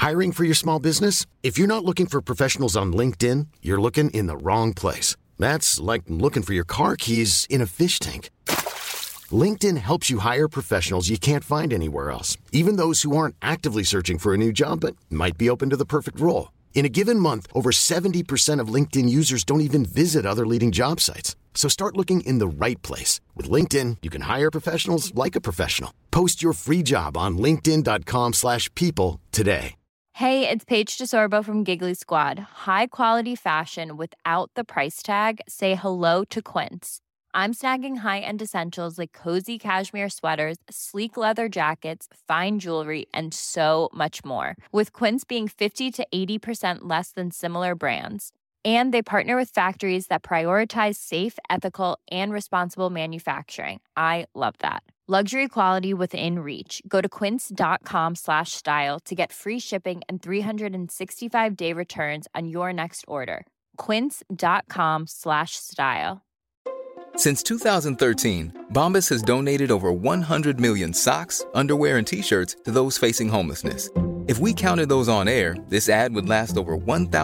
Hiring for your small business? If you're not looking for professionals on LinkedIn, you're looking in the wrong place. That's like looking for your car keys in a fish tank. LinkedIn helps you hire professionals you can't find anywhere else, even those who aren't actively searching for a new job but might be open to the perfect role. In a given month, over 70% of LinkedIn users don't even visit other leading job sites. So start looking in the right place. With LinkedIn, you can hire professionals like a professional. Post your free job on linkedin.com/people today. Hey, it's Paige DeSorbo from Giggly Squad. High quality fashion without the price tag. Say hello to Quince. I'm snagging high-end essentials like cozy cashmere sweaters, sleek leather jackets, fine jewelry, and so much more. With Quince being 50 to 80% less than similar brands. And they partner with factories that prioritize safe, ethical, and responsible manufacturing. I love that. Luxury quality within reach. Go to quince.com/style to get free shipping and 365-day returns on your next order. Quince.com/style. Since 2013, Bombas has donated over 100 million socks, underwear, and T-shirts to those facing homelessness. If we counted those on air, this ad would last over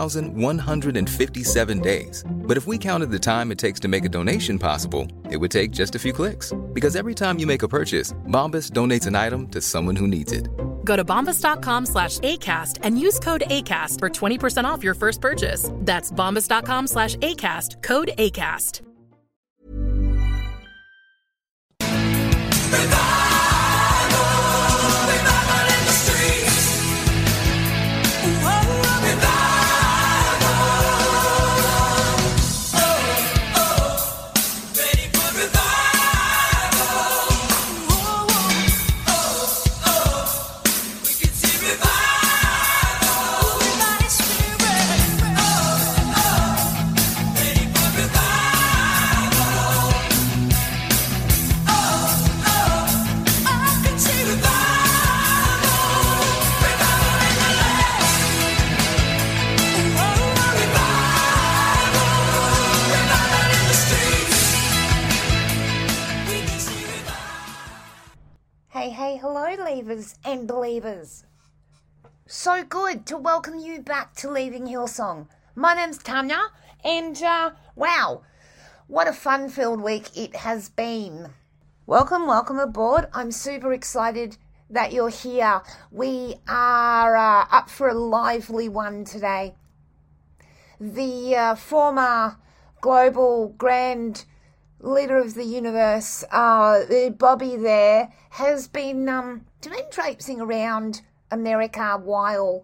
1,157 days. But if we counted the time it takes to make a donation possible, it would take just a few clicks. Because every time you make a purchase, Bombas donates an item to someone who needs it. Go to bombas.com/ACAST and use code ACAST for 20% off your first purchase. That's bombas.com/ACAST, code ACAST. Hey, hello, leavers and believers. So good to welcome you back to Leaving Hillsong. My name's Tanya, and wow, what a fun-filled week it has been. Welcome aboard. I'm super excited that you're here. We are up for a lively one today. The former global grand leader of the universe, Bobby there, has been traipsing around America while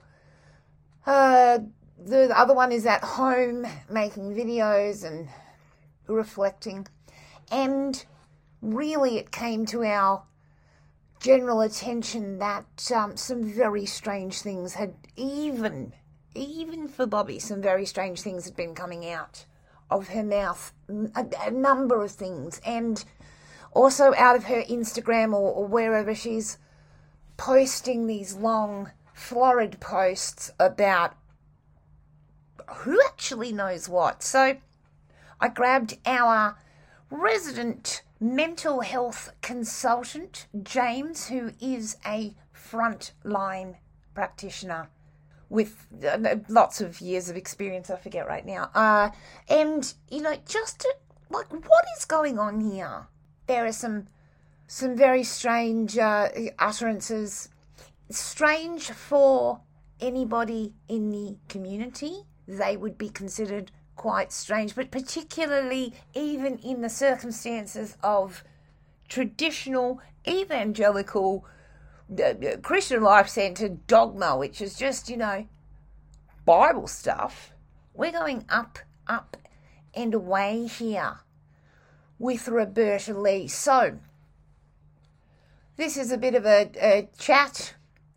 the other one is at home making videos and reflecting. And really it came to our general attention that some very strange things had, even for Bobby, some very strange things had been coming out of her mouth, a number of things, and also out of her Instagram or wherever she's posting these long, florid posts about who actually knows what. So I grabbed our resident mental health consultant, James, who is a frontline practitioner with lots of years of experience, I forget right now. And, just what is going on here? There are some very strange utterances. Strange for anybody in the community. They would be considered quite strange, but particularly even in the circumstances of traditional evangelical Christian life-centered dogma, which is just, Bible stuff. We're going up and away here with Roberta Lee. So, this is a bit of a chat,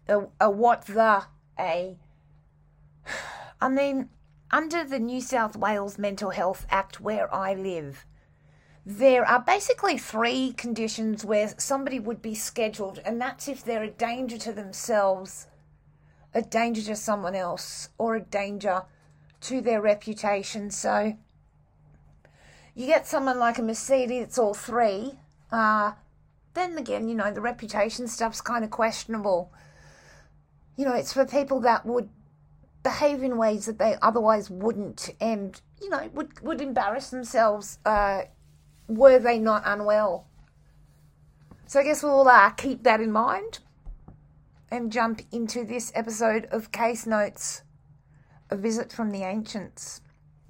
under the New South Wales Mental Health Act where I live, there are basically 3 conditions where somebody would be scheduled, and that's if they're a danger to themselves, a danger to someone else, or a danger to their reputation. So you get someone like a Mercedes, it's all 3. Then again, the reputation stuff's kind of questionable. You know, it's for people that would behave in ways that they otherwise wouldn't, and, you know, would embarrass themselves were they not unwell. So I guess we'll keep that in mind and jump into this episode of Case Notes, A Visit from the Ancients.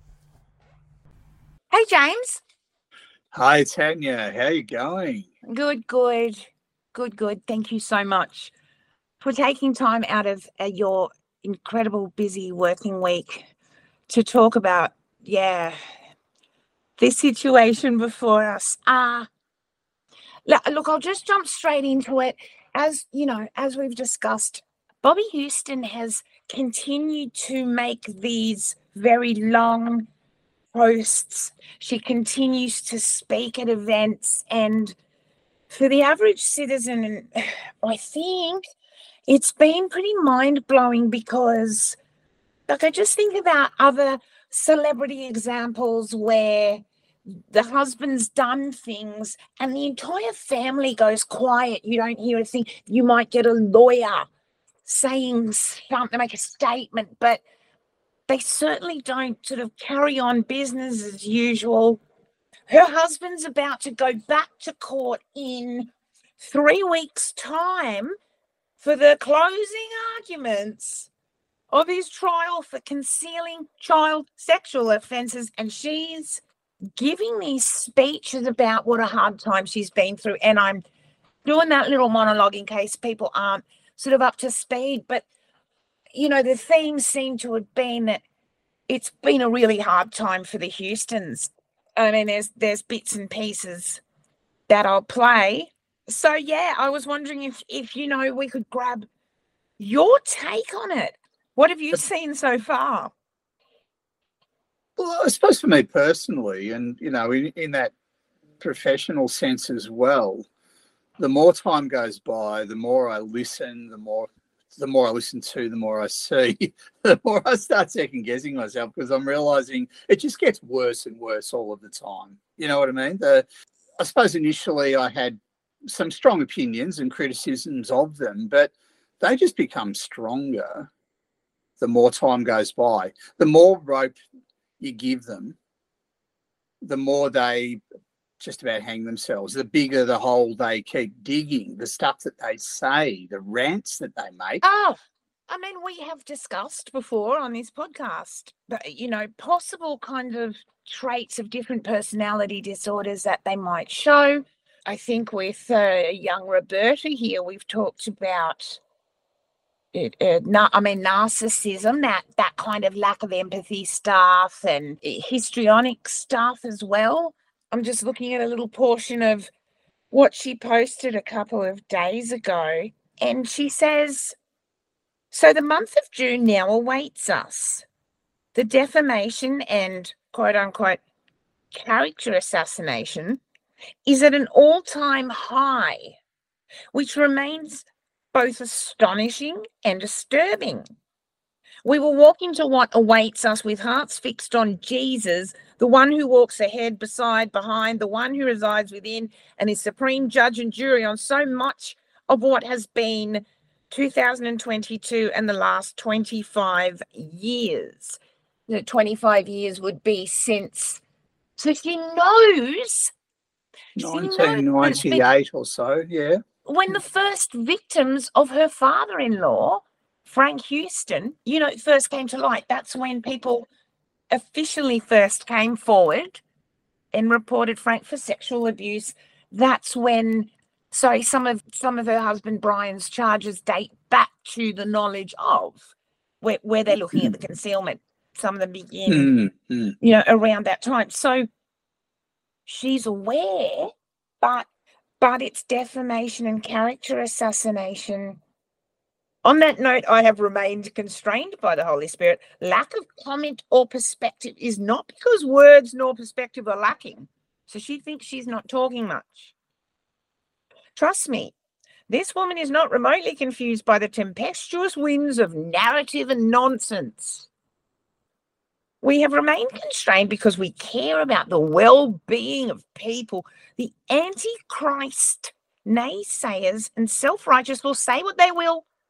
Hey, James. Hi, Tanya. How you going? Good. Thank you so much for taking time out of your incredible busy working week to talk about, this situation before us. Look, I'll just jump straight into it. As you know, as we've discussed, Bobby Houston has continued to make these very long posts. She continues to speak at events, and for the average citizen, I think it's been pretty mind-blowing because, like, I just think about other celebrity examples where the husband's done things and the entire family goes quiet. You don't hear a thing. You might get a lawyer saying something, make a statement, but they certainly don't sort of carry on business as usual. Her husband's about to go back to court in 3 weeks' time for the closing arguments of his trial for concealing child sexual offences, and she's giving these speeches about what a hard time she's been through. And I'm doing that little monologue in case people aren't sort of up to speed. But, you know, the themes seem to have been that it's been a really hard time for the Houstons. I mean, there's bits and pieces that I'll play. So, I was wondering if you know, we could grab your take on it. What have you seen so far? Well, I suppose for me personally, and, you know, in that professional sense as well, the more time goes by, the more I listen, the more I listen to, the more I see, the more I start second guessing myself, because I'm realizing it just gets worse and worse all of the time. You know what I mean? I suppose initially I had some strong opinions and criticisms of them, but they just become stronger the more time goes by. The more rope you give them, the more they just about hang themselves. The bigger the hole they keep digging, the stuff that they say, the rants that they make. Oh, I mean, we have discussed before on this podcast, but, you know, possible kind of traits of different personality disorders that they might show. I think with young Roberta here, we've talked about narcissism, that kind of lack of empathy stuff, and histrionic stuff as well. I'm just looking at a little portion of what she posted a couple of days ago, and she says, so the month of June now awaits us. The defamation and quote-unquote character assassination is at an all-time high, which remains both astonishing and disturbing. We will walk into what awaits us with hearts fixed on Jesus, the one who walks ahead, beside, behind, the one who resides within and is supreme judge and jury on so much of what has been 2022 and the last 25 years. The 25 years would be since, so she knows 1998 or so, yeah. When the first victims of her father-in-law, Frank Houston, you know, first came to light. That's when people officially first came forward and reported Frank for sexual abuse. That's when, some of her husband Brian's charges date back to the knowledge of where they're looking at the concealment. Some of them begin, you know, around that time. So she's aware, but it's defamation and character assassination. On that note, I have remained constrained by the Holy Spirit. Lack of comment or perspective is not because words nor perspective are lacking. So she thinks she's not talking much. Trust me, this woman is not remotely confused by the tempestuous winds of narrative and nonsense. We have remained constrained because we care about the well-being of people. The antichrist naysayers and self-righteous will say what they will.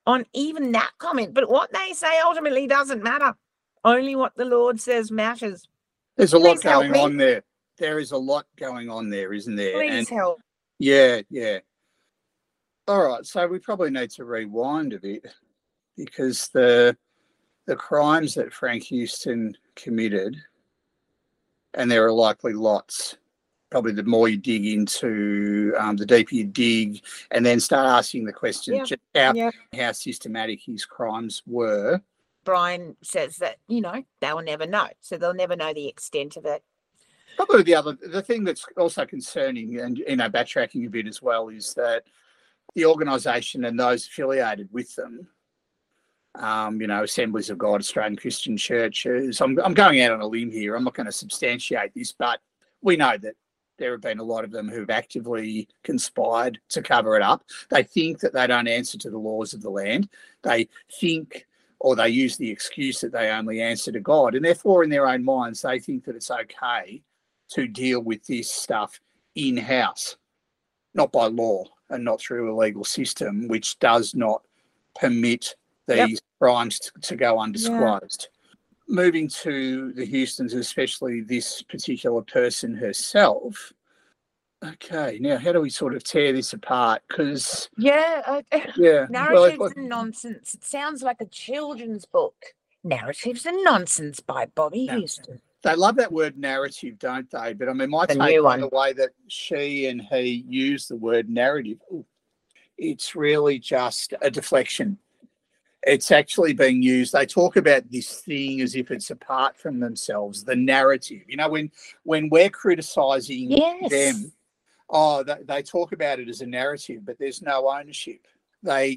on even that comment. But what they say ultimately doesn't matter. Only what the Lord says matters. There's a lot Please help going me. on there. There is a lot going on there, isn't there? Please help. Yeah. All right, so we probably need to rewind a bit, because the crimes that Frank Houston committed, and there are likely lots, probably the more you dig into, the deeper you dig, and then start asking the question just how systematic his crimes were. Brian says that, they'll never know. So they'll never know the extent of it. Probably the thing that's also concerning, and, backtracking a bit as well, is that the organisation and those affiliated with them, Assemblies of God, Australian Christian Churches. I'm going out on a limb here. I'm not going to substantiate this, but we know that there have been a lot of them who've actively conspired to cover it up. They think that they don't answer to the laws of the land. They think, or they use the excuse that they only answer to God, and therefore in their own minds they think that it's okay to deal with this stuff in-house, not by law and not through a legal system which does not permit these crimes to go undisclosed. Moving to the Houstons, especially this particular person herself. Okay, now how do we sort of tear this apart? Because narratives and nonsense. It sounds like a children's book. Narratives and Nonsense by Bobby Houston. They love that word narrative, don't they? But I mean, my take on the way that she and he use the word narrative, it's really just a deflection. It's actually being used. They talk about this thing as if it's apart from themselves, the narrative. When we're criticising them, they talk about it as a narrative, but there's no ownership. They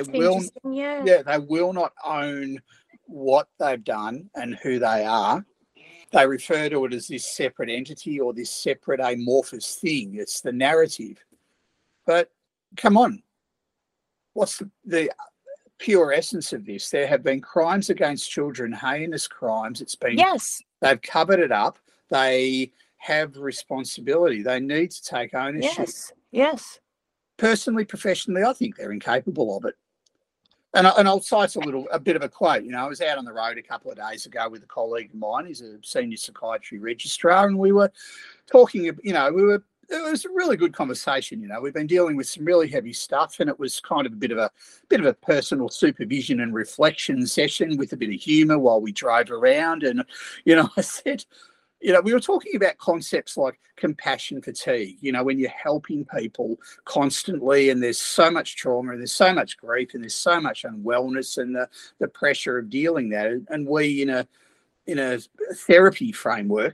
will not own what they've done and who they are. They refer to it as this separate entity or this separate amorphous thing. It's the narrative. But come on, what's the pure essence of this? There have been crimes against children, heinous crimes. It's been they've covered it up. They have responsibility. They need to take ownership. Yes. Personally, professionally, I think they're incapable of it. And I'll cite a bit of a quote. I was out on the road a couple of days ago with a colleague of mine. He's a senior psychiatry registrar, and we were talking. It was a really good conversation. We've been dealing with some really heavy stuff, and it was kind of a bit of a personal supervision and reflection session with a bit of humour while we drove around. And I said, we were talking about concepts like compassion fatigue, when you're helping people constantly and there's so much trauma and there's so much grief and there's so much unwellness and the pressure of dealing that. And we, in a therapy framework,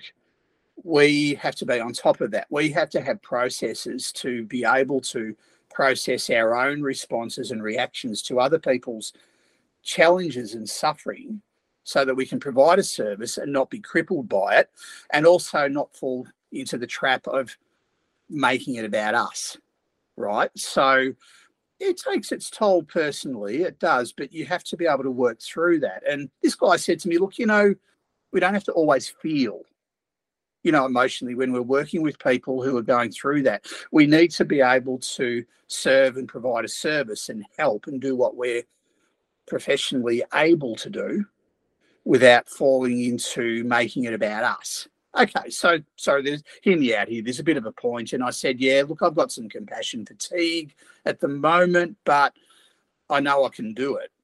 we have to be on top of that. We have to have processes to be able to process our own responses and reactions to other people's challenges and suffering, so that we can provide a service and not be crippled by it, and also not fall into the trap of making it about us, right? So it takes its toll personally, it does, but you have to be able to work through that. And this guy said to me, look, we don't have to always feel, emotionally when we're working with people who are going through that. We need to be able to serve and provide a service and help and do what we're professionally able to do, without falling into making it about us. Okay, so there's, hear me out here, there's a bit of a point. And I said, look, I've got some compassion fatigue at the moment, but I know I can do it.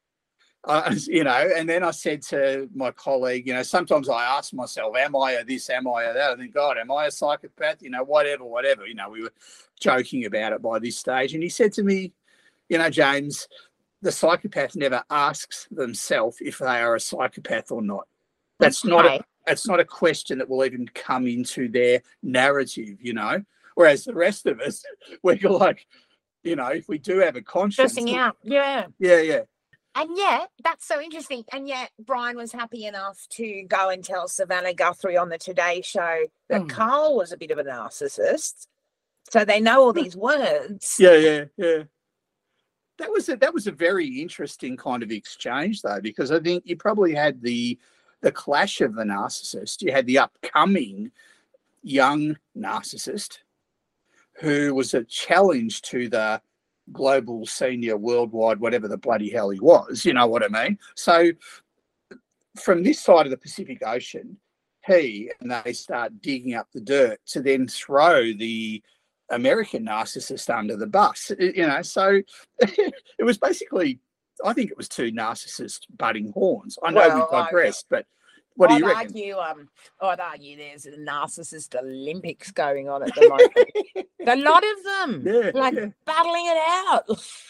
And then I said to my colleague, sometimes I ask myself, am I a this, am I a that? I think, God, am I a psychopath? Whatever. We were joking about it by this stage. And he said to me, James, the psychopath never asks themselves if they are a psychopath or not. That's not a question that will even come into their narrative, Whereas the rest of us, we're like, if we do have a conscience. Stressing out, yeah. Yeah. And yet, that's so interesting. And yet, Brian was happy enough to go and tell Savannah Guthrie on the Today Show that Carl was a bit of a narcissist. So they know all these words. Yeah. That was a very interesting kind of exchange, though, because I think you probably had the clash of the narcissist. You had the upcoming young narcissist who was a challenge to the global, senior, worldwide, whatever the bloody hell he was, you know what I mean? So from this side of the Pacific Ocean, they start digging up the dirt to then throw the American narcissist under the bus, you know. So it was basically, I think it was two narcissists butting horns. I know we digressed, but what do you reckon? I'd argue there's a narcissist Olympics going on at the moment. A lot of them, battling it out.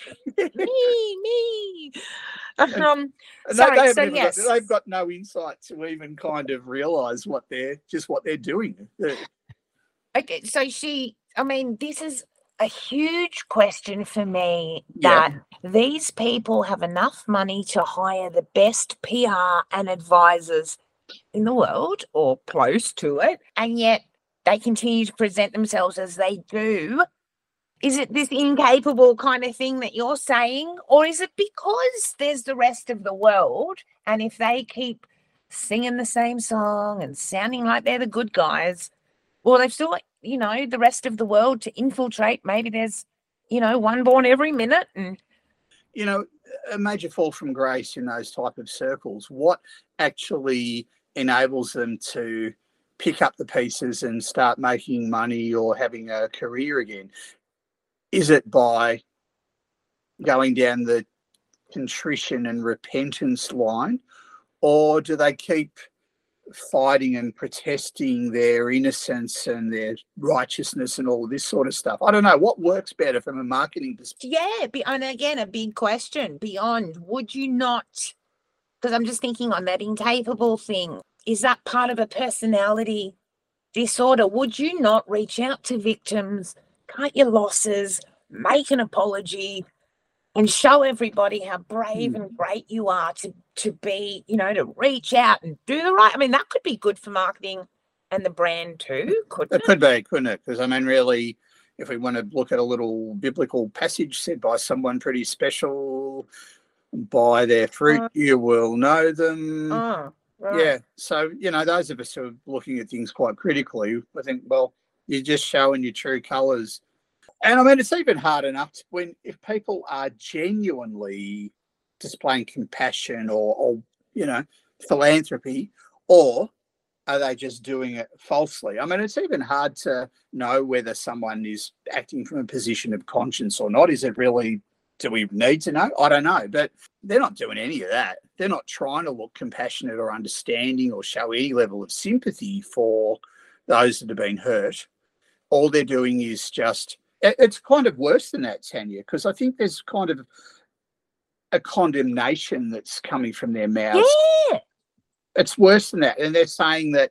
me. They've got no insight to even kind of realise what they're doing. Okay, so this is a huge question for me, that these people have enough money to hire the best PR and advisors in the world, or close to it, and yet they continue to present themselves as they do. Is it this incapable kind of thing that you're saying, or is it because there's the rest of the world, and if they keep singing the same song and sounding like they're the good guys, well, they've still got, the rest of the world to infiltrate? Maybe there's, one born every minute. And a major fall from grace in those type of circles. What actually enables them to pick up the pieces and start making money or having a career again? Is it by going down the contrition and repentance line, or do they keep fighting and protesting their innocence and their righteousness and all this sort of stuff? I don't know. What works better from a marketing perspective? Yeah, and again, a big question beyond, would you not, because I'm just thinking on that incapable thing, is that part of a personality disorder? Would you not reach out to victims, cut your losses, make an apology, and show everybody how brave and great you are to be, to reach out and do the right? I mean, that could be good for marketing and the brand too, couldn't it? It could be, couldn't it? Because, really, if we want to look at a little biblical passage said by someone pretty special, by their fruit you will know them. Right. Yeah. So, those of us who are looking at things quite critically, I think, well, you're just showing your true colours. And it's even hard enough if people are genuinely displaying compassion or philanthropy, or are they just doing it falsely? It's even hard to know whether someone is acting from a position of conscience or not. Is it really, do we need to know? I don't know, but they're not doing any of that. They're not trying to look compassionate or understanding or show any level of sympathy for those that have been hurt. All they're doing is just, it's kind of worse than that, Tanya, because I think there's kind of a condemnation that's coming from their mouths. Yeah. It's worse than that. And they're saying that,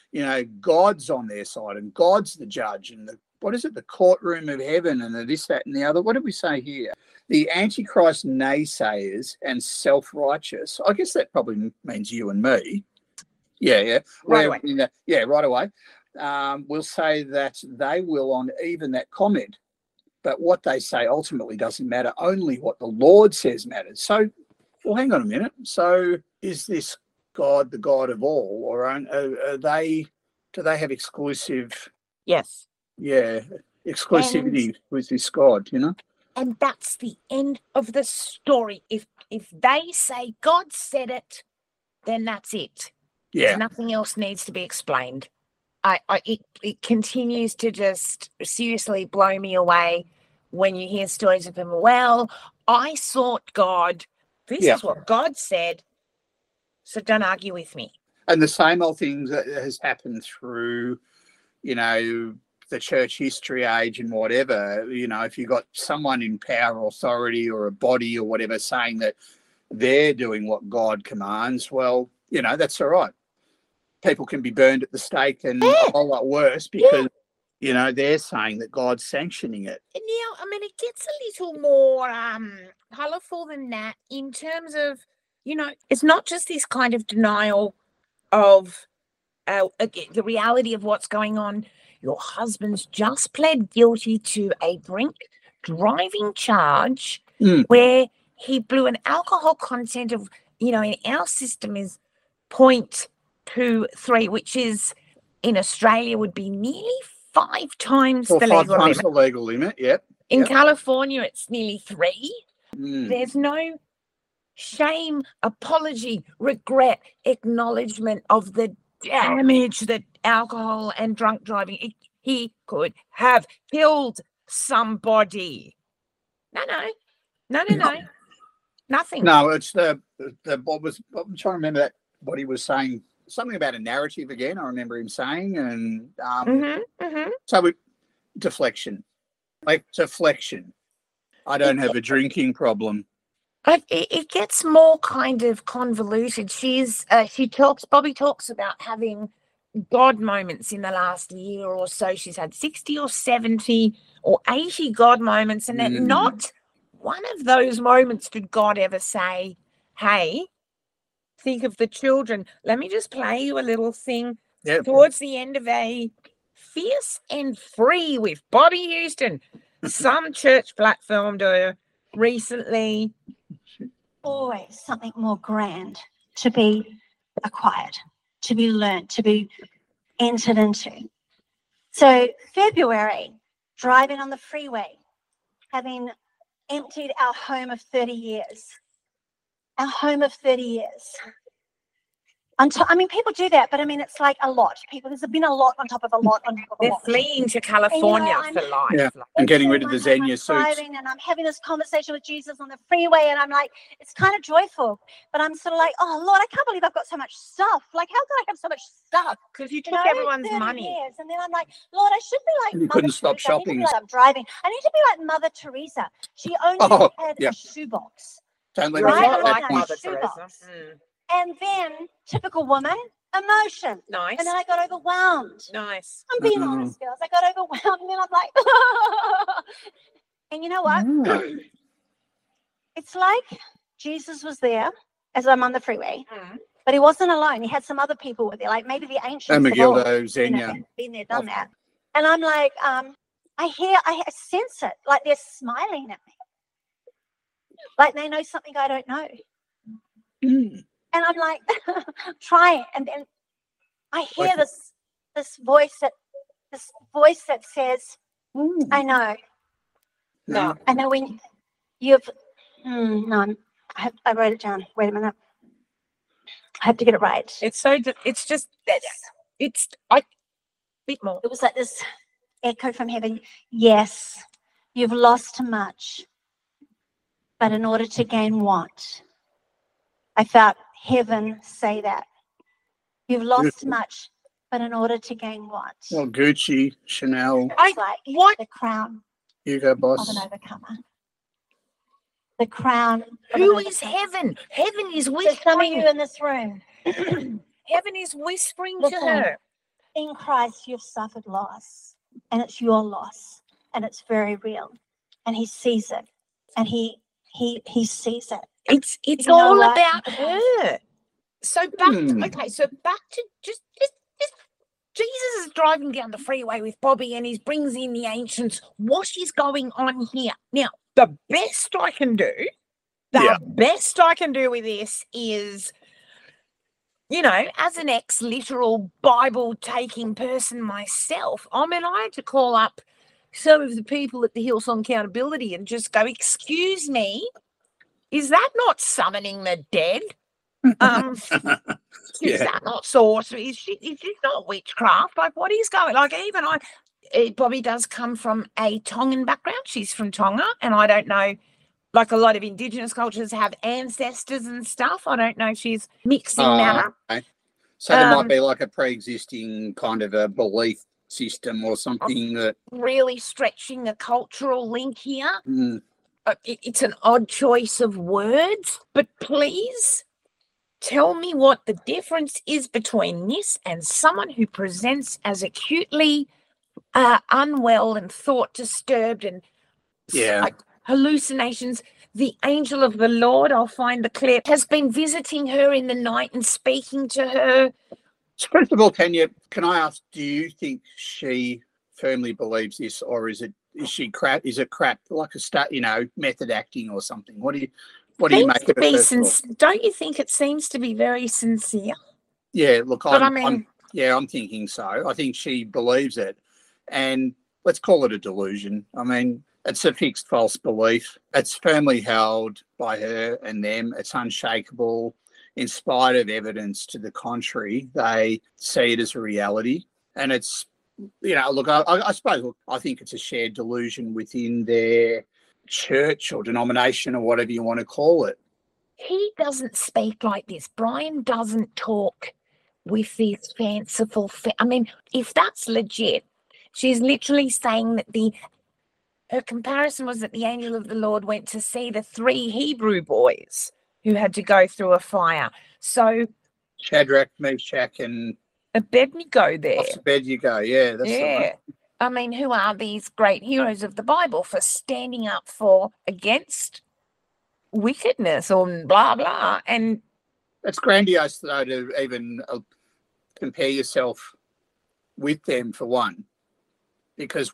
God's on their side and God's the judge and the courtroom of heaven and the this, that, and the other. What did we say here? The Antichrist naysayers and self-righteous. I guess that probably means you and me. Yeah. Right away. Right away. Will say that they will on even that comment. But what they say ultimately doesn't matter. Only what the Lord says matters. So, well, hang on a minute. So is this God the God of all, or do they have exclusive? Yes. Yeah, exclusivity with this God, And that's the end of the story. If they say God said it, then that's it. Yeah. Nothing else needs to be explained. It continues to just seriously blow me away when you hear stories of them. Well, I sought God. This is what God said. So don't argue with me. And the same old thing that has happened through, the church history age and whatever. If you've got someone in power, authority, or a body or whatever saying that they're doing what God commands, well, that's all right. People can be burned at the stake and a whole lot worse because, they're saying that God's sanctioning it. Now, it gets a little more colourful than that in terms of, it's not just this kind of denial of the reality of what's going on. Your husband's just pled guilty to a drink driving charge where he blew an alcohol content of, in our system is 0.23, which is in Australia would be nearly 5 times the legal limit. The legal limit, yep. In Yep. California, it's nearly 3. Mm. There's no shame, apology, regret, acknowledgement of the damage that alcohol and drunk driving. He could have killed somebody. No. Nothing. No, it's the what was I'm trying to remember that what he was saying, something about a narrative again. I remember him saying, and so deflection. I don't have a drinking problem. It gets more kind of convoluted. Bobby talks about having God moments in the last year or so. She's had 60 or 70 or 80 God moments, and then not one of those moments did God ever say, hey, think of the children. Let me just play you a little thing towards the end of a Fierce and Free with Bobby Houston. Some church platformed her recently. Always something more grand to be acquired, to be learnt, to be entered into. So February, driving on the freeway, having emptied our home of 30 years. Our home of 30 years. I mean, people do that, but I mean, it's like a lot. There's been a lot on top of a lot on top of a lot. They're fleeing to California for life. Yeah, and getting rid of the Xenia suits. Driving, and I'm having this conversation with Jesus on the freeway, and I'm like, it's kind of joyful, but I'm sort of like, oh Lord, I can't believe I've got so much stuff. Like, how can I have so much stuff? Because you took everyone's 30 money. years. And then I'm like, Lord, I should be like You Mother couldn't stop Teresa. shopping. I'm driving. I need to be like Mother Teresa. She only had a shoebox. Don't let You're me a lot forget like that Mother point. Teresa. And then, typical woman, emotion. Nice. And then I got overwhelmed. Nice. I'm being honest, girls. I got overwhelmed, and then I'm like, and you know what? It's like Jesus was there as I'm on the freeway, but he wasn't alone. He had some other people with him, like maybe the ancients. And Megildo, Xenia. Been there, done that. And I'm like, I sense it, like they're smiling at me. Like they know something I don't know. And I'm like, trying. And then I hear this voice that says, I know. No. I know when you've, no, I wrote it down. Wait a minute. I have to get it right. It's just, bit more. It was like this echo from heaven. Yes, you've lost much, but in order to gain what? I felt heaven say that. You've lost much, but in order to gain what? Well, Gucci, Chanel. It's like what? The crown Hugo Boss. of an overcomer. The crown. Who is heaven? Heaven is There's some of whispering. you in this room. Heaven is whispering Listen, to her. In Christ, you've suffered loss, and it's your loss, and it's very real, and He sees it, and He sees it. It's You know all what? about her. So back to just Jesus is driving down the freeway with Bobby, and he brings in the ancients. What is going on here? Now, the best I can do with this is, as an ex-literal Bible-taking person myself, I mean, I had to call up some of the people at the Hillsong Accountability and just go, excuse me, is that not summoning the dead? Is that not sorcery? Is this not witchcraft? Like, what is going? Like, even Bobby does come from a Tongan background. She's from Tonga, and I don't know. Like a lot of Indigenous cultures have ancestors and stuff. I don't know if she's mixing that up. Okay. So there might be like a pre-existing kind of a belief system or something that really stretching a cultural link here. It's an odd choice of words, but please tell me what the difference is between this and someone who presents as acutely unwell and thought disturbed and like hallucinations. The angel of the Lord, I'll find the clip, has been visiting her in the night and speaking to her. First of all, can I ask, do you think she firmly believes this, or is it crap, like a method acting or something? What do you make of it? Don't you think it seems to be very sincere? Yeah, look, I'm thinking so. I think she believes it, and let's call it a delusion. I mean, It's a fixed false belief. It's firmly held by her and them. It's unshakable. In spite of evidence to the contrary, they see it as a reality. And it's, look, I suppose, look, I think it's a shared delusion within their church or denomination or whatever you want to call it. He doesn't speak like this. Brian doesn't talk with this fanciful. I mean, if that's legit, she's literally saying that her comparison was that the angel of the Lord went to see the 3 Hebrew boys who had to go through a fire. So Shadrach, Meshach, and Abednego there. Abednego, yeah. That's the one. I mean, who are these great heroes of the Bible for standing up against wickedness or blah, blah. And it's grandiose, though, to even compare yourself with them for one. Because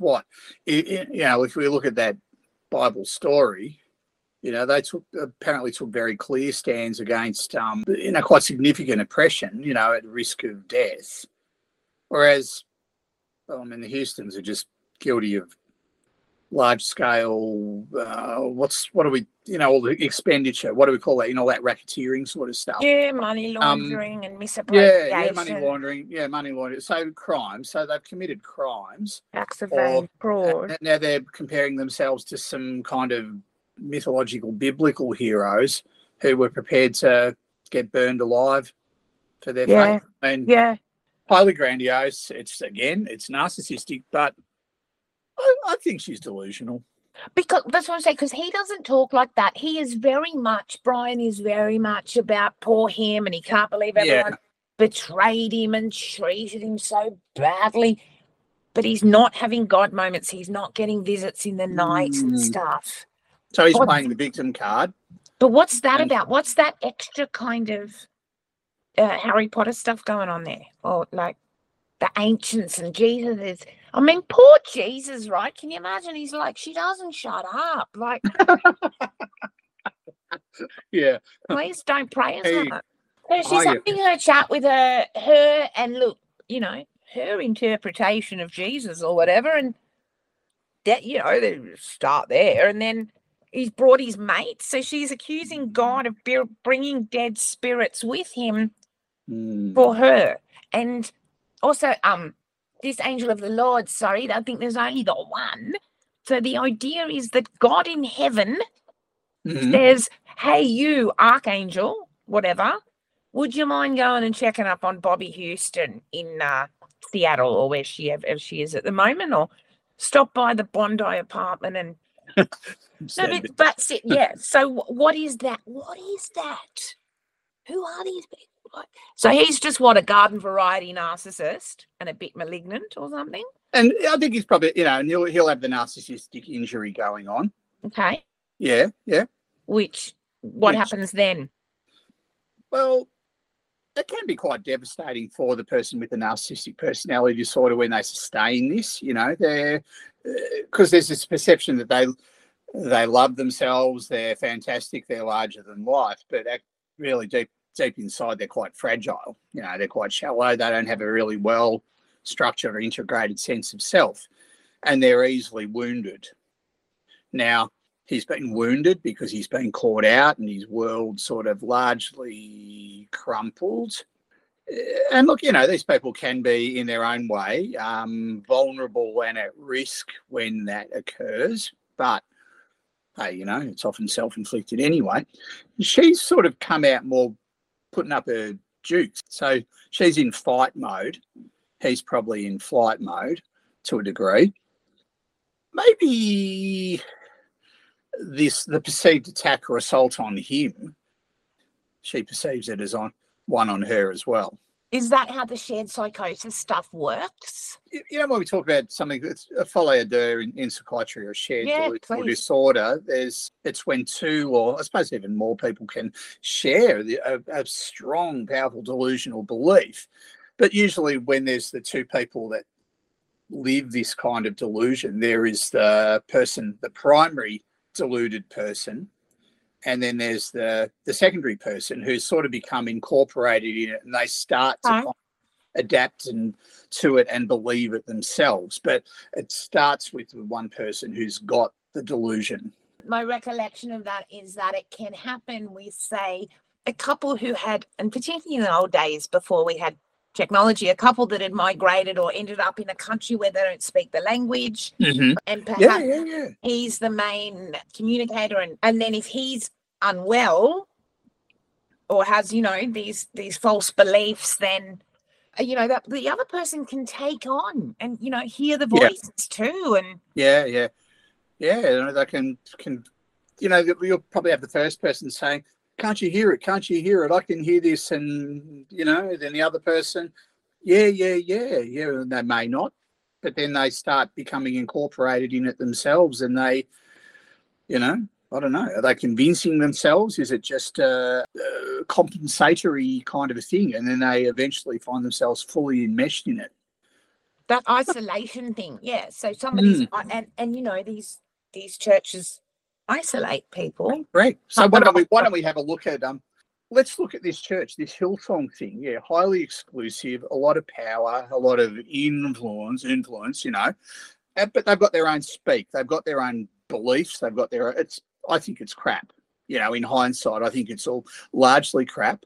if we look at that Bible story, they apparently took very clear stands against, quite significant oppression, at risk of death. Whereas, the Houstons are just guilty of large scale, all the expenditure, what do we call that? All that racketeering sort of stuff. Yeah, money laundering and misappropriation. Yeah, money laundering. So crimes. So they've committed crimes. Acts of fraud. And now they're comparing themselves to some kind of mythological, biblical heroes who were prepared to get burned alive for their faith. And highly grandiose. It's narcissistic, but I think she's delusional. Because that's what I'm saying, because he doesn't talk like that. Brian is very much about poor him, and he can't believe everyone betrayed him and treated him so badly. But he's not having God moments. He's not getting visits in the night and stuff. So he's playing the victim card. But what's that about? What's that extra kind of Harry Potter stuff going on there? Or like the ancients and Jesus is... I mean, poor Jesus, right? Can you imagine? He's like, she doesn't shut up. Like, yeah. Please don't pray as much. So she's having her chat with her and look, her interpretation of Jesus or whatever, and that, they start there, and then he's brought his mate. So she's accusing God of bringing dead spirits with him for her, and also this angel of the Lord, I think there's only the one. So the idea is that God in heaven says, hey, you, archangel, whatever, would you mind going and checking up on Bobby Houston in Seattle or where she is at the moment, or stop by the Bondi apartment and... No, but that's it, yeah. So what is that? What is that? Who are these people? So he's just a garden variety narcissist and a bit malignant or something. And I think he's probably, and he'll have the narcissistic injury going on. Okay. Yeah. What happens then? Well, it can be quite devastating for the person with the narcissistic personality disorder when they sustain this. They're because there's this perception that they love themselves, they're fantastic, they're larger than life, but really deep inside, they're quite fragile. They're quite shallow. They don't have a really well structured or integrated sense of self, and they're easily wounded. Now, he's been wounded because he's been caught out and his world sort of largely crumpled. And look, these people can be in their own way vulnerable and at risk when that occurs, but hey, it's often self-inflicted anyway. She's sort of come out more putting up her dukes. So she's in fight mode. He's probably in flight mode to a degree. Maybe the perceived attack or assault on him, she perceives it as one on her as well. Is that how the shared psychosis stuff works? When we talk about something that's a folie à deux in psychiatry or shared delusional disorder, it's when two, or I suppose even more people can share a strong, powerful delusional belief. But usually when there's the two people that live this kind of delusion, there is the primary deluded person, and then there's the secondary person who's sort of become incorporated in it, and they start to adapt to it and believe it themselves. But it starts with one person who's got the delusion. My recollection of that is that it can happen with, say, a couple who had, and particularly in the old days before we had technology, a couple that had migrated or ended up in a country where they don't speak the language, and perhaps he's the main communicator, and then if he's unwell or has, you know, these false beliefs, then you know that the other person can take on and, you know, hear the voices too. And they can, you know, you'll probably have the first person saying, can't you hear it? Can't you hear it? I can hear this. And, you know, then the other person, and they may not, but then they start becoming incorporated in it themselves, and they, you know, I don't know, are they convincing themselves? Is it just a compensatory kind of a thing? And then they eventually find themselves fully enmeshed in it. That isolation thing, yeah. So somebody's, and you know, these churches isolate people. Right. So why don't we have a look at let's look at this church, this Hillsong thing. Yeah, highly exclusive, a lot of power, a lot of influence, you know. But they've got their own speak, they've got their own beliefs, they've got their I think it's crap. You know, in hindsight, I think it's all largely crap.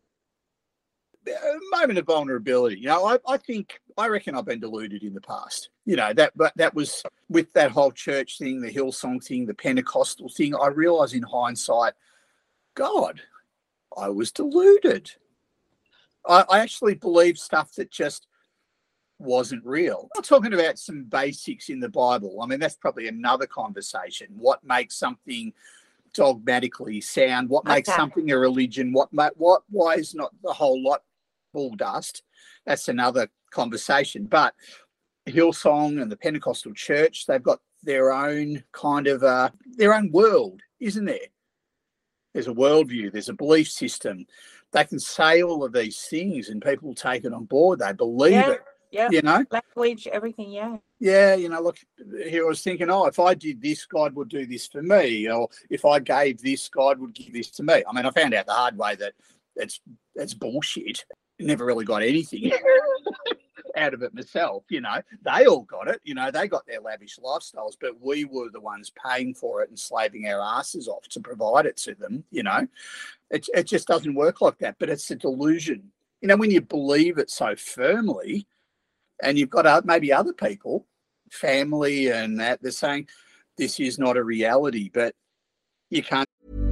A moment of vulnerability. You know, I reckon I've been deluded in the past. You know, that was with that whole church thing, the Hillsong thing, the Pentecostal thing. I realise in hindsight, God, I was deluded. I actually believed stuff that just wasn't real. I'm not talking about some basics in the Bible. I mean, that's probably another conversation. What makes something dogmatically sound? What makes something a religion? Why is not the whole lot bull dust? That's another conversation. But Hillsong and the Pentecostal church, they've got their own kind of their own world, isn't there? There's a worldview, there's a belief system. They can say all of these things and people take it on board. They believe it. Yeah, you know, language, everything. Yeah, you know, look, here I was thinking, if I did this, God would do this for me, or if I gave this, God would give this to me. I mean, I found out the hard way that it's bullshit. Never really got anything out of it myself. You know, they all got it. You know, they got their lavish lifestyles, but we were the ones paying for it and slaving our asses off to provide it to them. You know, it just doesn't work like that. But it's a delusion. You know, when you believe it so firmly. And you've got maybe other people, family and that, they're saying this is not a reality, but you can't.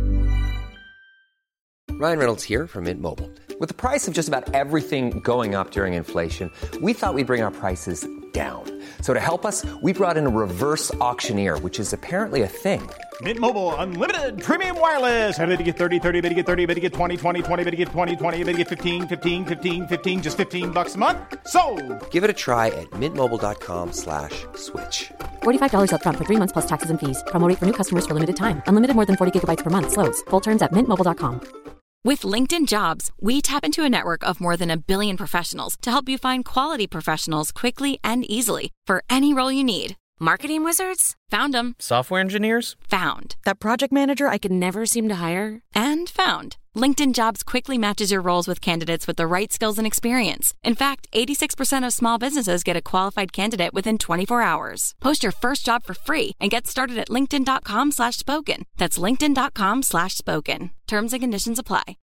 Ryan Reynolds here from Mint Mobile. With the price of just about everything going up during inflation, we thought we'd bring our prices down. So to help us, we brought in a reverse auctioneer, which is apparently a thing. Mint Mobile Unlimited Premium Wireless. How to get 30, 30, bit to get 30, bit to get 20, 20, 20, bit to get 20, 20, bit to get 15, 15, 15, 15, just $15 a month? Sold! Give it a try at mintmobile.com/switch. $45 up front for 3 months plus taxes and fees. Promo rate for new customers for limited time. Unlimited more than 40 gigabytes per month. Slows full terms at mintmobile.com. With LinkedIn Jobs, we tap into a network of more than 1 billion professionals to help you find quality professionals quickly and easily for any role you need. Marketing wizards? Found them. Software engineers? Found. That project manager I could never seem to hire? And found. LinkedIn Jobs quickly matches your roles with candidates with the right skills and experience. In fact, 86% of small businesses get a qualified candidate within 24 hours. Post your first job for free and get started at linkedin.com/spoken. That's linkedin.com/spoken. Terms and conditions apply.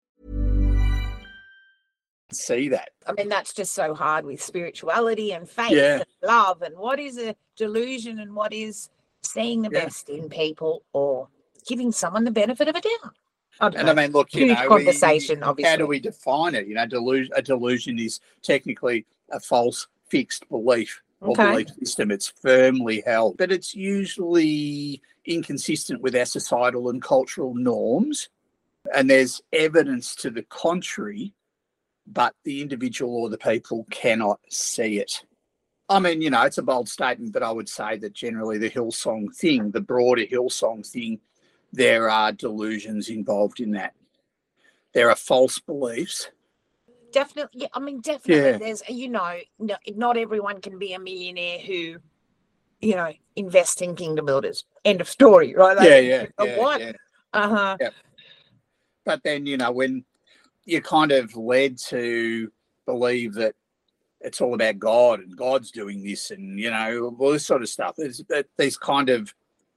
See that. I mean, that's just so hard with spirituality and faith and love, and what is a delusion and what is seeing the best in people or giving someone the benefit of a doubt. I mean, look, you know, conversation, obviously. How do we define it? You know, a delusion is technically a false fixed belief or belief system. It's firmly held, but it's usually inconsistent with our societal and cultural norms. And there's evidence to the contrary, but the individual or the people cannot see it. I mean, you know, it's a bold statement, but I would say that generally the Hillsong thing, the broader Hillsong thing, there are delusions involved in that. There are false beliefs. Definitely. Yeah, I mean, definitely. There's, you know, not everyone can be a millionaire who, you know, invest in kingdom builders. End of story, right? Like, what? Yeah. But then, you know, when you're kind of led to believe that it's all about God and God's doing this and, you know, all this sort of stuff. There's these kind of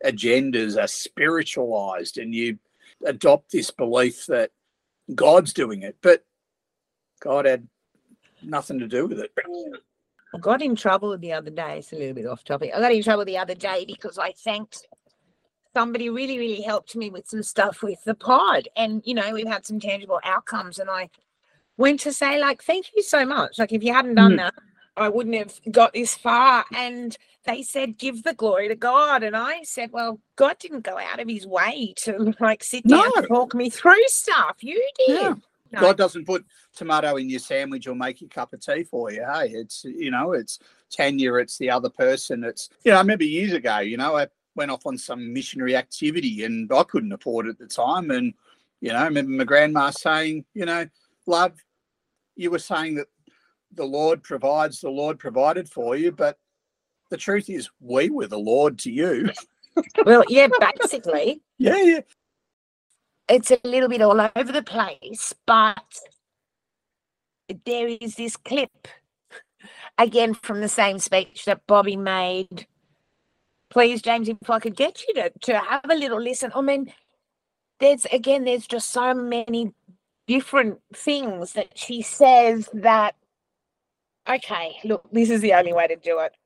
agendas are spiritualized, and you adopt this belief that God's doing it, but God had nothing to do with it. I got in trouble the other day. It's a little bit off topic. I got in trouble the other day because I thanked somebody really, really helped me with some stuff with the pod. And, you know, we've had some tangible outcomes. And I went to say, like, thank you so much. Like, if you hadn't done that, I wouldn't have got this far. And they said, give the glory to God. And I said, well, God didn't go out of his way to, like, sit down and talk me through stuff. You did. Yeah. No. God doesn't put tomato in your sandwich or make your cup of tea for you. Hey, it's, you know, it's Tanya, it's the other person. It's, you know, I remember years ago, you know, I went off on some missionary activity and I couldn't afford it at the time. And, you know, I remember my grandma saying, you know, love, you were saying that the Lord provides, the Lord provided for you, but the truth is we were the Lord to you. Well, yeah, basically. Yeah. It's a little bit all over the place, but there is this clip, again, from the same speech that Bobby made. Please, James, if I could get you to have a little listen. I mean, there's just so many different things that she says that, okay, look, this is the only way to do it.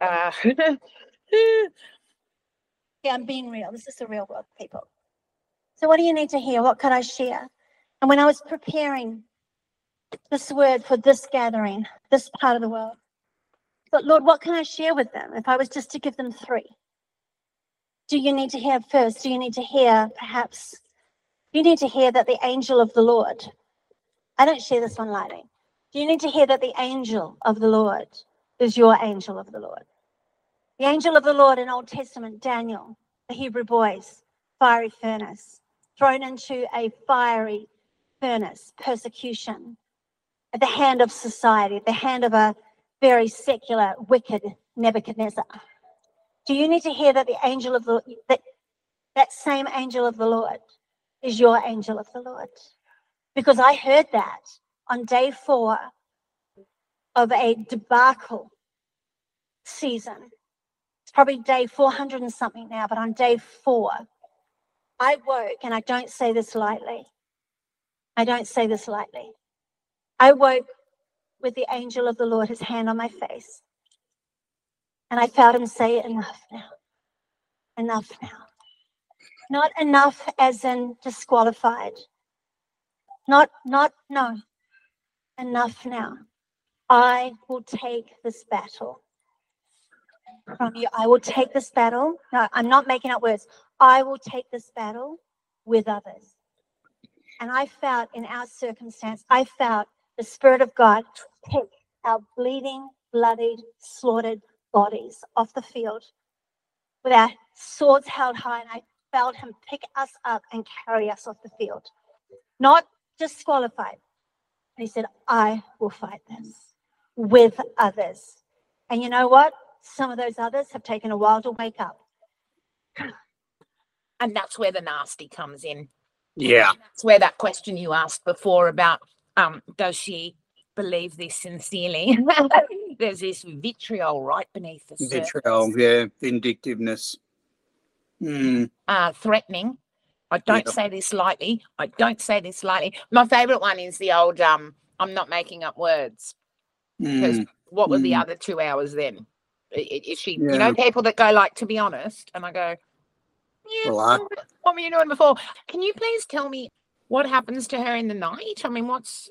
Yeah, I'm being real. This is the real world, people. So what do you need to hear? What could I share? And when I was preparing this word for this gathering, this part of the world, I thought, Lord, what can I share with them if I was just to give them 3? Do you need to hear first? Do you need to hear perhaps, you need to hear that the angel of the Lord, I don't share this one lightly. Do you need to hear that the angel of the Lord is your angel of the Lord? The angel of the Lord in Old Testament, Daniel, the Hebrew boys, fiery furnace, thrown into a fiery furnace, persecution, at the hand of society, at the hand of a very secular, wicked Nebuchadnezzar. Do you need to hear that the angel of the that same angel of the Lord is your angel of the Lord? Because I heard that on day 4 of a debacle season. It's probably day 400 and something now, but on day 4, I woke, and I don't say this lightly. I woke with the angel of the Lord, his hand on my face. And I felt him say, enough now. Enough now. Not enough as in disqualified. No. Enough now. I will take this battle from you. I will take this battle. No, I'm not making up words. I will take this battle with others. And I felt in our circumstance, I felt the Spirit of God pick our bleeding, bloodied, slaughtered bodies off the field with our swords held high, and I felt him pick us up and carry us off the field. Not disqualified. And he said, I will fight this with others. And you know what? Some of those others have taken a while to wake up. And that's where the nasty comes in. Yeah. That's where that question you asked before about does she believe this sincerely? There's this vitriol right beneath the surface. Vitriol, yeah, vindictiveness. Threatening. I don't say this lightly. My favourite one is the old I'm not making up words. Because what were the other 2 hours then? Is she, you know, people that go like, to be honest, and I go, yeah, well, what were you doing before? Can you please tell me what happens to her in the night? I mean, what's...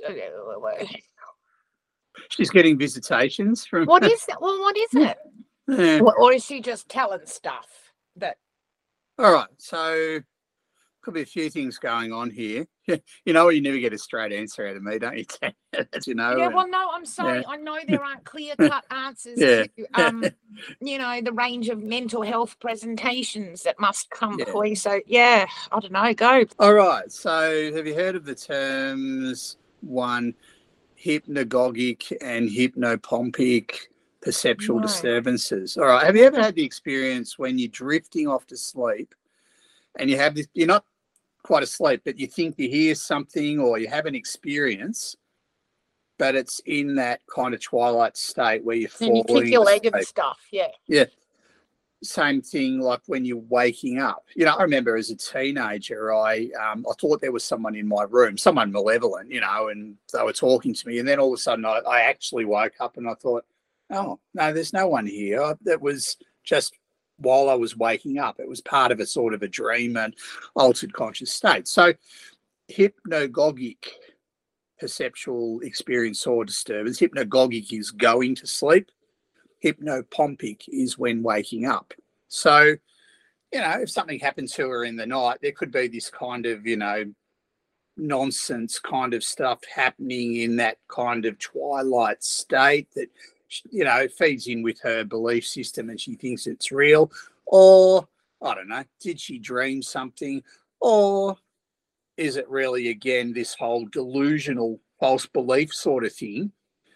She's getting visitations from... What is that? Well, what is it? Yeah. Or is she just telling stuff that... All right, so could be a few things going on here. You know, you never get a straight answer out of me, don't you? You know. Yeah, well, no, I'm sorry. Yeah. I know there aren't clear-cut answers to, you know, the range of mental health presentations that must come before you. So, yeah, I don't know. Go. All right. So, have you heard of the terms hypnagogic and hypnopompic perceptual disturbances? All right. Have you ever had the experience when you're drifting off to sleep and you have this? You're not quite asleep, but you think you hear something or you have an experience, but it's in that kind of twilight state where you're falling. And you kick your leg and stuff, yeah. same thing like when you're waking up. You know, I remember as a teenager, I thought there was someone in my room, someone malevolent, you know, and they were talking to me. And then all of a sudden I actually woke up and I thought, oh, no, there's no one here. That was just while I was waking up. It was part of a sort of a dream and altered conscious state. So hypnagogic perceptual experience or disturbance. Hypnagogic is going to sleep. Hypnopompic is when waking up. So, you know, if something happened to her in the night, there could be this kind of, you know, nonsense kind of stuff happening in that kind of twilight state that, you know, feeds in with her belief system and she thinks it's real. Or, I don't know, did she dream something? Or is it really, again, this whole delusional false belief sort of thing?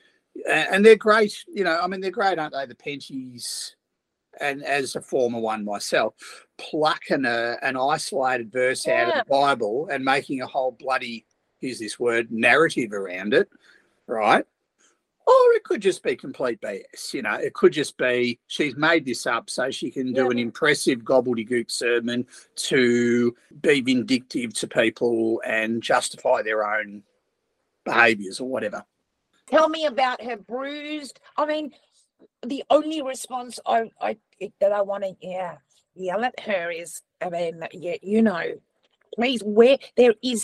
And they're great, you know, I mean, they're great, aren't they? The Penties, and as a former one myself, plucking an isolated verse out of the Bible and making a whole bloody, here's this word, narrative around it, right? Or it could just be complete BS, you know. It could just be she's made this up so she can do an impressive gobbledygook sermon to be vindictive to people and justify their own behaviours or whatever. Tell me about her bruised. I mean, the only response that I want to yell at her is, I mean, you know, please, where there is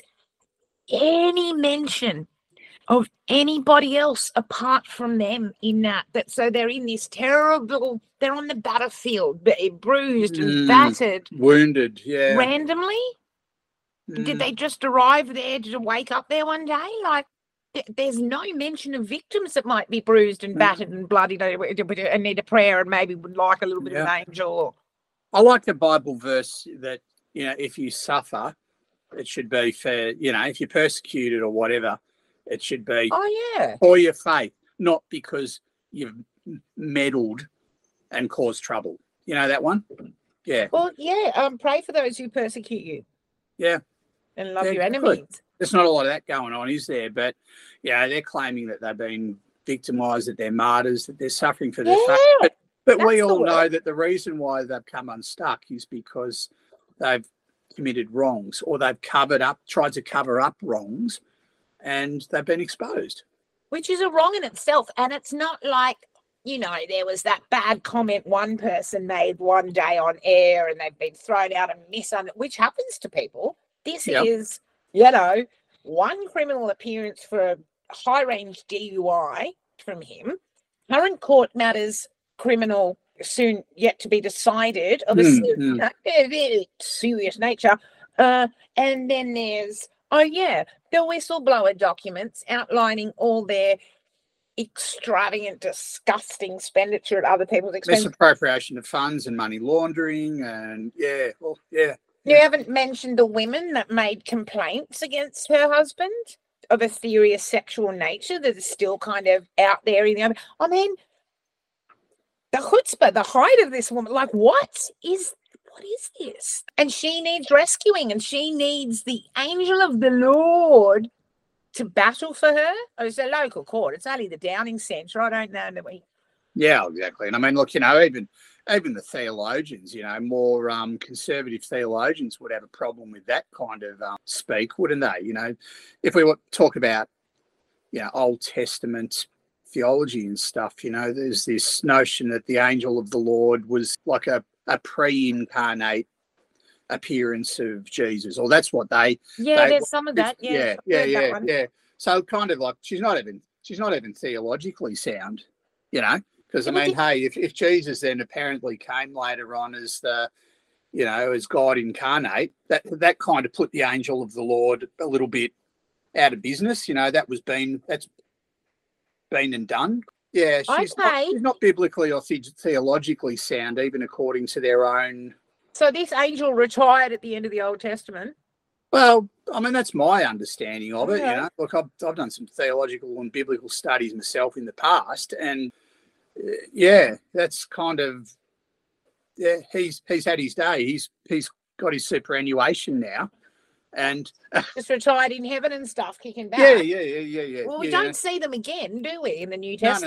any mention of anybody else apart from them in that so they're in this terrible, they're on the battlefield, bruised and battered, wounded, randomly. Did they just arrive there to wake up there one day? Like, there's no mention of victims that might be bruised and battered and bloodied and need a prayer and maybe would like a little bit of an angel. I like the Bible verse that, you know, if you suffer, it should be for, you know, if you're persecuted or whatever, it should be for your faith, not because you've meddled and caused trouble. You know that one? Yeah. Well, pray for those who persecute you. Yeah. And love your enemies. Good. There's not a lot of that going on, is there? But, yeah, they're claiming that they've been victimised, that they're martyrs, that they're suffering for their faith. But we all know that the reason why they've come unstuck is because they've committed wrongs, or they've tried to cover up wrongs, and they've been exposed. Which is a wrong in itself. And it's not like, you know, there was that bad comment one person made one day on air and they've been thrown out and misunderstood, which happens to people. This is, you know, one criminal appearance for a high-range DUI from him, current court matters, criminal soon yet to be decided of a very serious nature. And then there's, the whistleblower documents outlining all their extravagant, disgusting expenditure at other people's expense. Misappropriation of funds and money laundering and, You haven't mentioned the women that made complaints against her husband of a serious sexual nature that is still kind of out there in the open. I mean, the chutzpah, the height of this woman, like, what is this? And she needs rescuing, and she needs the angel of the Lord to battle for her. Oh, it's a local court. It's only the Downing Centre. I don't know. Yeah, exactly. And I mean, look, you know, even the theologians, you know, more conservative theologians would have a problem with that kind of speak, wouldn't they? You know, if we talk about, you know, Old Testament theology and stuff, you know, there's this notion that the angel of the Lord was like a pre-incarnate appearance of Jesus, or that's what they. Yeah, there's some of that. Yeah. So kind of like she's not even theologically sound, you know. Because, I mean, hey, if Jesus then apparently came later on as the, you know, as God incarnate, that kind of put the angel of the Lord a little bit out of business. You know, that's been and done. Yeah, she's not biblically or theologically sound, even according to their own. So this angel retired at the end of the Old Testament? Well, I mean, that's my understanding of it. You know, look, I've done some theological and biblical studies myself in the past, and that's kind of, he's had his day. He's got his superannuation now, and just retired in heaven and stuff, kicking back. Yeah. Well, we don't see them again, do we, in the New Testament?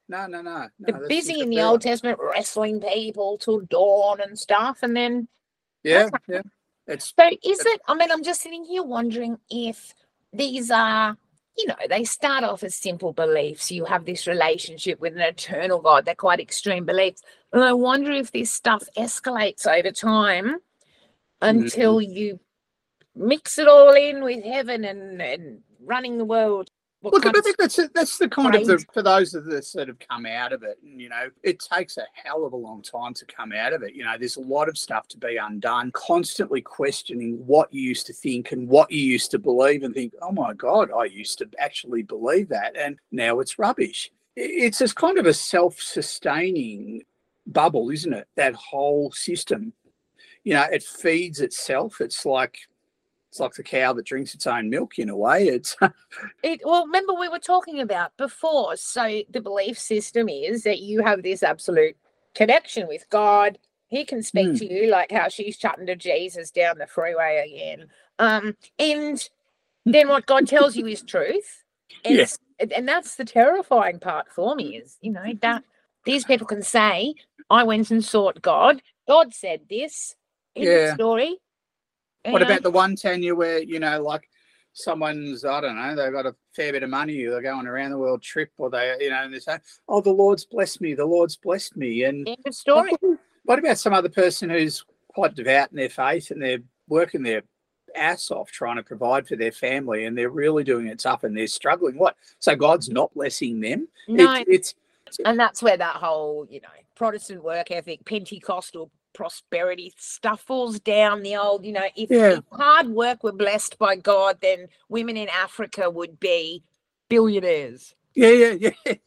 No. They're That's busy in exactly the Old right. Testament wrestling people till dawn and stuff, and then Yeah. It's so is it? I mean, I'm just sitting here wondering if these are, they start off as simple beliefs. You have this relationship with an eternal God. They're quite extreme beliefs, and I wonder if this stuff escalates over time until you mix it all in with heaven and running the world. Look, I think that's the kind of for those of us that have come out of it, and it takes a hell of a long time to come out of it. There's a lot of stuff to be undone, constantly questioning what you used to think and what you used to believe, and think, oh my God, I used to actually believe that, and now it's rubbish. It's just kind of a self-sustaining bubble, isn't it? That whole system, it feeds itself. It's like the cow that drinks its own milk in a way. Well, remember we were talking about before. So the belief system is that you have this absolute connection with God. He can speak to you, like how she's chatting to Jesus down the freeway again. And then what God tells you is truth. And, and that's the terrifying part for me is, that these people can say, I went and sought God. God said this in the story. What about the one, Tanya, where, like someone's, I don't know, they've got a fair bit of money, they're going around the world trip, or they, and they say, oh, the Lord's blessed me, the Lord's blessed me. And end of story. What about some other person who's quite devout in their faith and they're working their ass off trying to provide for their family and they're really doing it tough and they're struggling? What? So God's not blessing them? No. And that's where that whole, Protestant work ethic, Pentecostal prosperity stuff falls down. The old, if hard work were blessed by God, then women in Africa would be billionaires. Yeah.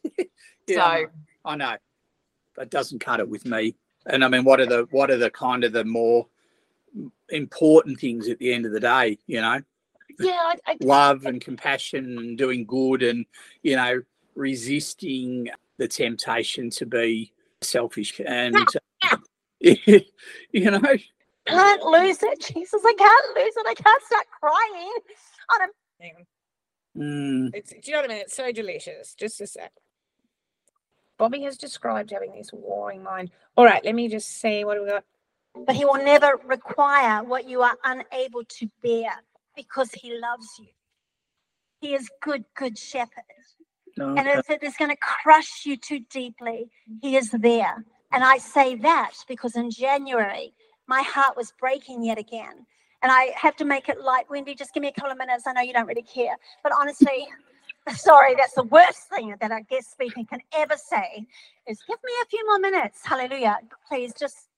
So I know. That doesn't cut it with me. And I mean, what are the kind of the more important things at the end of the day, love and compassion and doing good and, resisting the temptation to be selfish and Can't lose it, Jesus. I can't lose it. I can't start crying. Do you know what I mean? It's so delicious. Just a sec. Bobby has described having this warring mind. All right, let me just see what we got. But he will never require what you are unable to bear because he loves you. He is good shepherd. Okay. And if it is going to crush you too deeply, he is there. And I say that because in January, my heart was breaking yet again. And I have to make it light. Wendy, just give me a couple of minutes. I know you don't really care. But honestly, sorry, that's the worst thing that a guest speaker can ever say is give me a few more minutes. Hallelujah. Please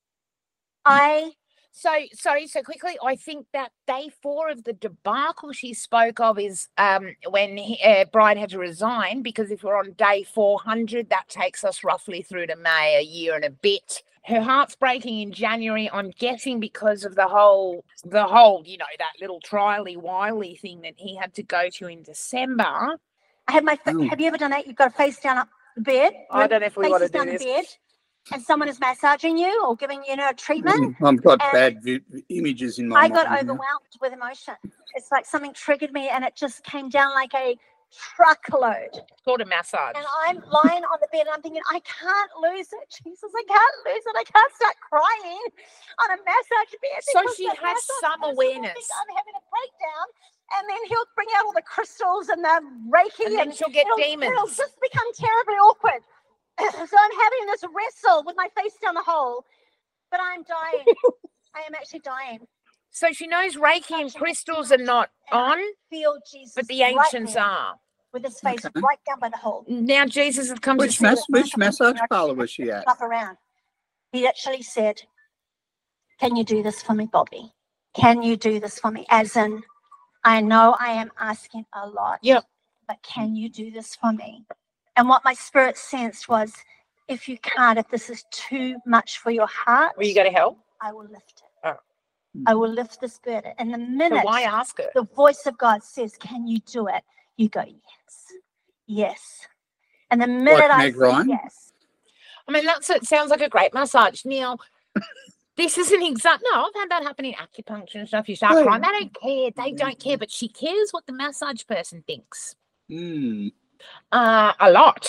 So quickly, I think that day 4 of the debacle she spoke of is when Brian had to resign, because if we're on day 400, that takes us roughly through to May, a year and a bit. Her heart's breaking in January, I'm guessing because of the whole, that little trially-wily thing that he had to go to in December. I have have you ever done that? You've got to face down up the bed. I don't know if we want to do this. Bed, and someone is massaging you or giving you a treatment. I've got bad images in my mind. I got overwhelmed with emotion. It's like something triggered me and it just came down like a truckload. It's called a massage. And I'm lying on the bed and I'm thinking, I can't lose it. Jesus, I can't lose it. I can't start crying on a massage bed. So she has some awareness. I'm having a breakdown. And then he'll bring out all the crystals and the Reiki. And then she'll get demons. It'll just become terribly awkward. So I'm having this wrestle with my face down the hole. But I'm dying. I am actually dying. So she knows Reiki and crystals are not on, feel Jesus but the ancients are. With his face right down by the hole. Now Jesus has come which to which massage parlour was she at? Up around. He actually said, can you do this for me, Bobby? Can you do this for me? As in, I know I am asking a lot, but can you do this for me? And what my spirit sensed was, if you can't, if this is too much for your heart, you got to help? I will lift it. Oh. I will lift this burden. And the minute so why ask her? The voice of God says, can you do it? You go, yes. And the minute I say yes. I mean, it sounds like a great massage. Now, this isn't exact. No, I've had that happen in acupuncture and stuff. You start crying. They don't care. They don't care. But she cares what the massage person thinks. A lot.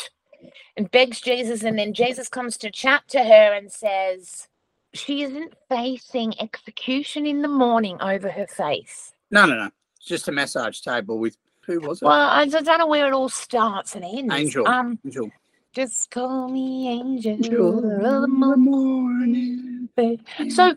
and begs Jesus, and then Jesus comes to chat to her and says she isn't facing execution in the morning over her face. No. It's just a massage table with, who was it? Well, I don't know where it all starts and ends. Angel. Just call me Angel of the morning. So,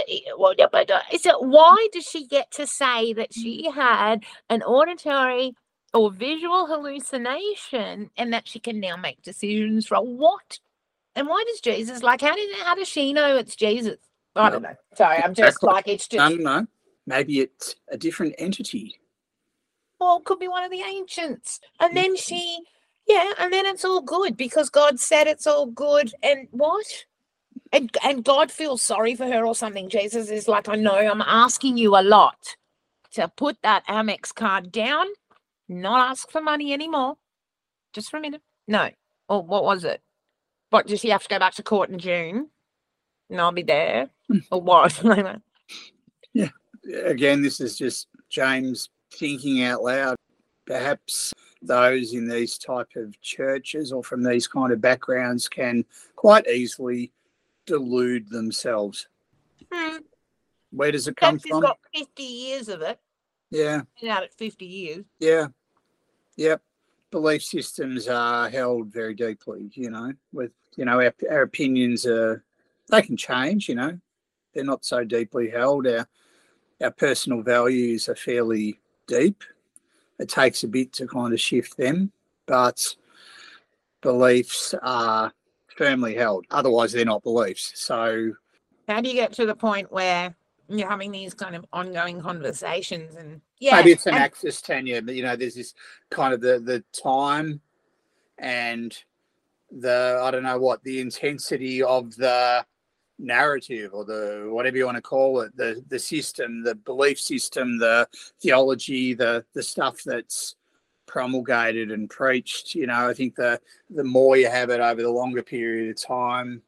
why does she get to say that she had an auditory or visual hallucination and that she can now make decisions from what? And why does Jesus, like, how does she know it's Jesus? I don't know. Sorry, I'm just like, it's just. No. Maybe it's a different entity. Well, it could be one of the ancients. And then and then it's all good because God said it's all good. And what? And God feels sorry for her or something. Jesus is like, I know I'm asking you a lot to put that Amex card down, not ask for money anymore. Just for a minute. No. Or what was it? What, does she have to go back to court in June? And I'll be there. Or what? Yeah. Again, this is just James thinking out loud. Perhaps those in these type of churches or from these kind of backgrounds can quite easily delude themselves. Where does it come from? He's got 50 years of it. Yeah. Been out at 50 years. Yeah. Yep. Belief systems are held very deeply, with, our opinions they can change, they're not so deeply held. Our personal values are fairly deep. It takes a bit to kind of shift them, but beliefs are firmly held. Otherwise, they're not beliefs. So how do you get to the point where you're having these kind of ongoing conversations? And maybe it's an access, Tanya, but there's this kind of the time and the intensity of the narrative or the whatever you want to call it, the system, the belief system, the theology, the stuff that's promulgated and preached. I think the more you have it over the longer period of time,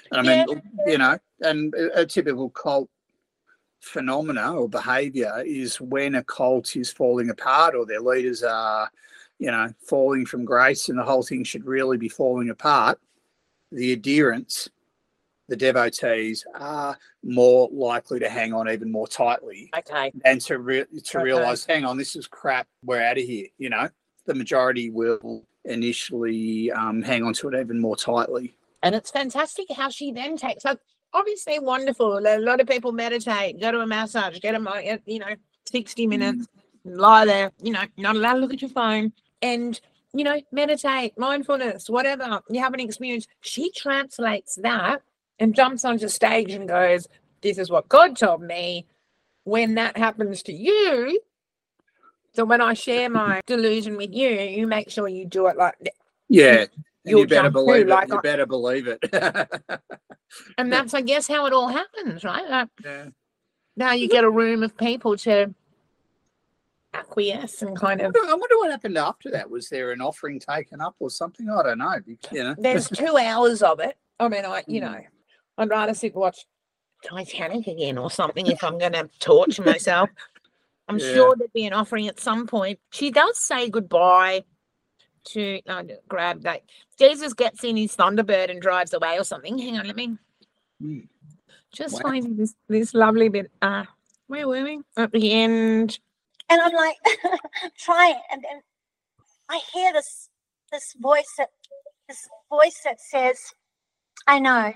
and a typical cult phenomena or behavior is when a cult is falling apart or their leaders are falling from grace and the whole thing should really be falling apart, the adherents, the devotees, are more likely to hang on even more tightly. Okay. And to realise, hang on, this is crap, we're out of here. The majority will initially hang on to it even more tightly. And it's fantastic how she then takes, like, obviously wonderful. A lot of people meditate, go to a massage, get a 60 minutes, lie there, not allowed to look at your phone and, meditate, mindfulness, whatever, you have an experience. She translates that and jumps onto stage and goes, this is what God told me. When that happens to you, so when I share my delusion with you, you make sure you do it like that. Yeah. You better believe it. You better believe it. And that's, I guess, how it all happens, right? Now you get a room of people to acquiesce and kind of. I wonder what happened after that. Was there an offering taken up or something? I don't know. There's 2 hours of it. I mean, I'd rather sit and watch Titanic again or something if I'm going to torture myself. I'm sure there'd be an offering at some point. She does say goodbye to grab that. Jesus gets in his Thunderbird and drives away or something. Hang on, let me just find this lovely bit. Where were we? At the end. And I'm like, trying, and then I hear this voice that says, I know.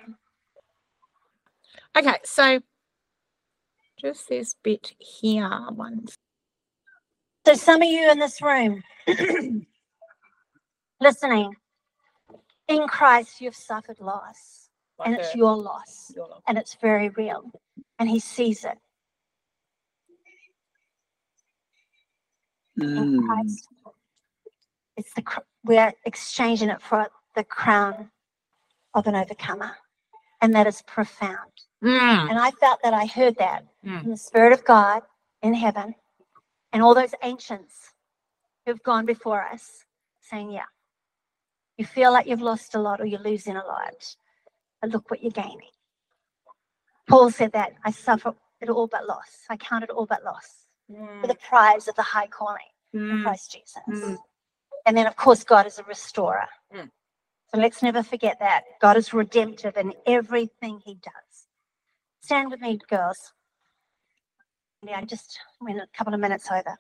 Okay, so just this bit here once. So some of you in this room listening, in Christ you've suffered loss, and it's your loss, and it's very real, and he sees it. In Christ, we're exchanging it for the crown of an overcomer, and that is profound. And I felt that I heard that from the Spirit of God in heaven, and all those ancients who've gone before us saying, yeah, you feel like you've lost a lot or you're losing a lot, but look what you're gaining. Paul said that I suffer it all but loss. I count it all but loss for the prize of the high calling in Christ Jesus. And then, of course, God is a restorer. So let's never forget that. God is redemptive in everything he does. Stand with me, girls. Yeah, I just went a couple of minutes over.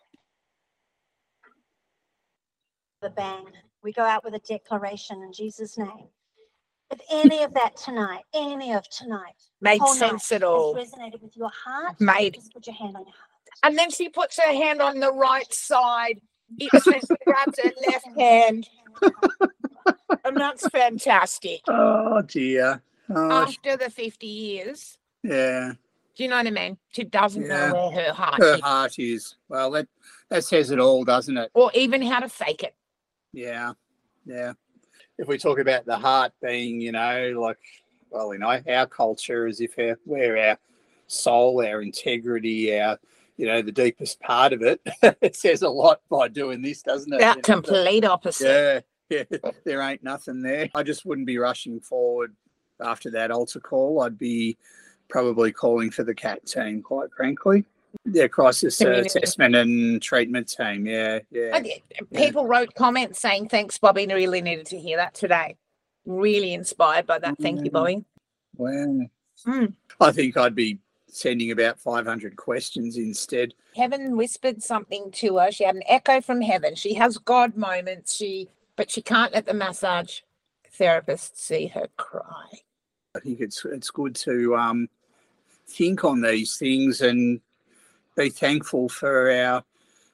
The bang. We go out with a declaration in Jesus' name. If any of that tonight, Made sense at all. has resonated with your heart, just put your hand on your heart. And then she puts her hand on the right side. It says grabs her left hand. And that's fantastic. Oh, dear. Oh, After the 50 years. yeah. Do you know what I mean? She doesn't know where her heart Her is. heart is. Well, that says it all, doesn't it? Or even how to fake it. Yeah, yeah. If we talk about the heart being, like, well, our culture as if we're our soul, our integrity, our, the deepest part of it. It says a lot by doing this, doesn't it? That complete opposite. Yeah, there ain't nothing there. I just wouldn't be rushing forward after that altar call. I'd be probably calling for the CAT team, quite frankly. Yeah, crisis assessment and treatment team. Yeah. People wrote comments saying, thanks, Bobby. Really needed to hear that today. Really inspired by that. Thank you, Bobby. Wow. I think I'd be sending about 500 questions instead. Heaven whispered something to her. She had an echo from heaven. She has God moments, but she can't let the massage therapist see her cry. I think it's good to think on these things and be thankful for our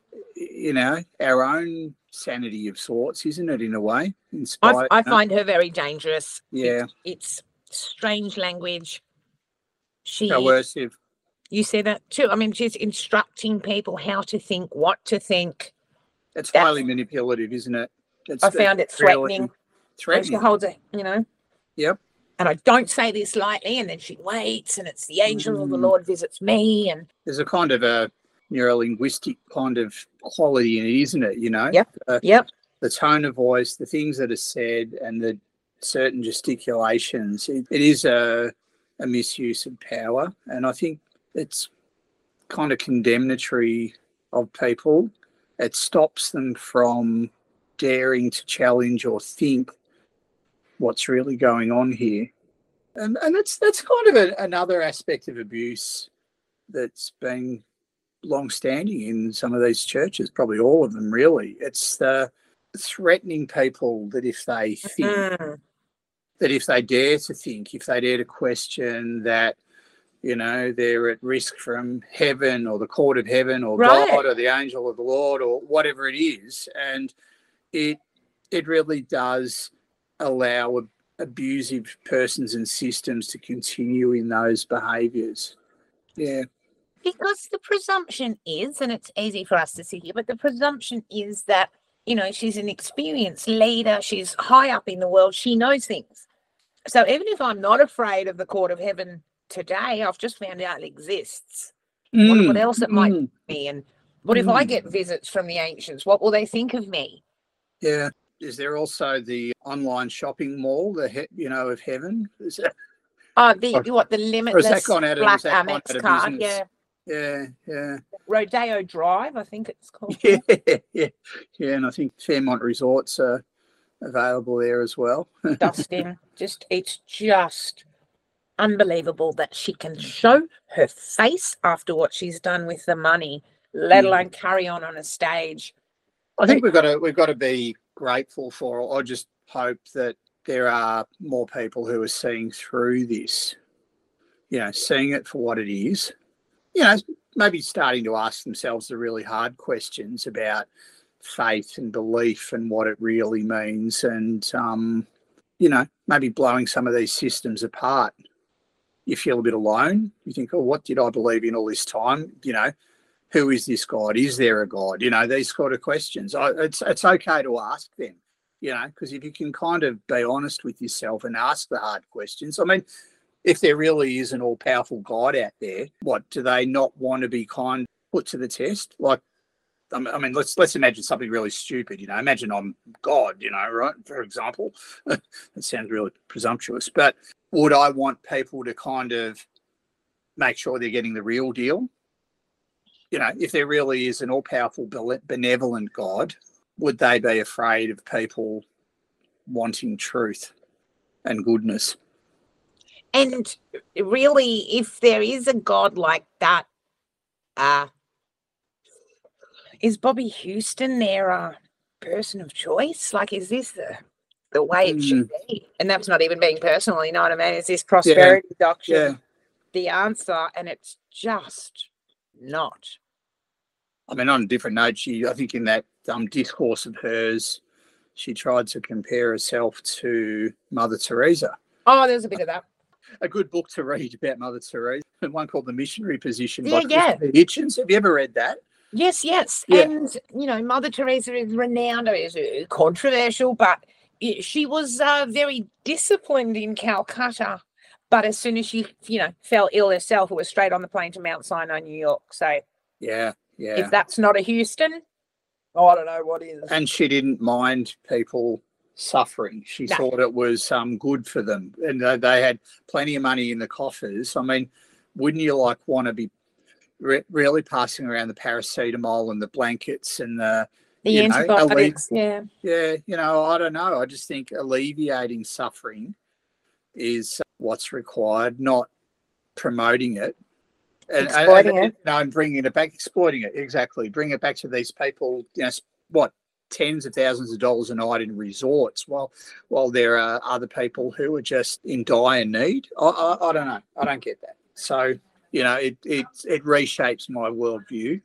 own sanity of sorts, isn't it, in a way? I find her very dangerous. Yeah. It's strange language. Coercive. You say that too. I mean, she's instructing people how to think, what to think. It's highly manipulative, isn't it? I found it threatening. Really threatening. She holds it, Yep. And I don't say this lightly, and then she waits, and it's the angel of the Lord visits me. And there's a kind of a neuro-linguistic kind of quality in it, isn't it? Yep. The tone of voice, the things that are said, and the certain gesticulations. It is a misuse of power, and I think it's kind of condemnatory of people. It stops them from daring to challenge or think what's really going on here. And that's kind of another aspect of abuse that's been long-standing in some of these churches, probably all of them really. It's the threatening people that if they think, that if they dare to think, if they dare to question, that, they're at risk from heaven or the court of heaven or God or the angel of the Lord or whatever it is. And it really does allow abusive persons and systems to continue in those behaviours. Yeah. Because the presumption is, and it's easy for us to see here, but the presumption is that, she's an experienced leader. She's high up in the world. She knows things. So even if I'm not afraid of the court of heaven today, I've just found out it exists. What else it might be? And what if I get visits from the ancients? What will they think of me? Yeah. Is there also the online shopping mall, of heaven? Is that, the limitless black Amex card? Yeah. Rodeo Drive, I think it's called. Yeah, and I think Fairmont Resorts are available there as well. Dustin, it's just unbelievable that she can show her face after what she's done with the money, let alone carry on a stage. I think we've got to be grateful for, or just hope that there are more people who are seeing through this, seeing it for what it is, maybe starting to ask themselves the really hard questions about faith and belief and what it really means, and maybe blowing some of these systems apart. You feel a bit alone. You think, oh, what did I believe in all this time? Who is this God? Is there a God? These sort of questions. It's okay to ask them, because if you can kind of be honest with yourself and ask the hard questions. I mean, if there really is an all-powerful God out there, what do they not want to be put to the test? Like, I mean, let's imagine something really stupid. Imagine I'm God. Right? For example, that sounds really presumptuous, but would I want people to kind of make sure they're getting the real deal? If there really is an all-powerful, benevolent God, would they be afraid of people, wanting truth and goodness. And really, if there is a God like that, is Bobby Houston their person of choice? Like, is this the way it should be? And that's not even being personal, you know what I mean? Is this prosperity doctrine the answer? And it's just not. I mean, on a different note, I think in that discourse of hers, she tried to compare herself to Mother Teresa. Oh, there's a bit of that. A good book to read about Mother Teresa, one called The Missionary Position by Christopher Hitchens. Have you ever read that? Yes. Yeah. And, Mother Teresa is renowned, is controversial, but she was very disciplined in Calcutta. But as soon as she, fell ill herself, it was straight on the plane to Mount Sinai, New York. So yeah. If that's not a Houston, I don't know what is. And she didn't mind people suffering. She thought it was good for them. And they had plenty of money in the coffers. I mean, wouldn't you want to be really passing around the paracetamol and the blankets and the antibiotics? Yeah, I don't know. I just think alleviating suffering is what's required, not promoting it. Exploiting it. And bringing it back, exploiting it, exactly. Bring it back to these people, tens of thousands of dollars a night in resorts, while there are other people who are just in dire need. I don't know. I don't get that. So, it reshapes my worldview.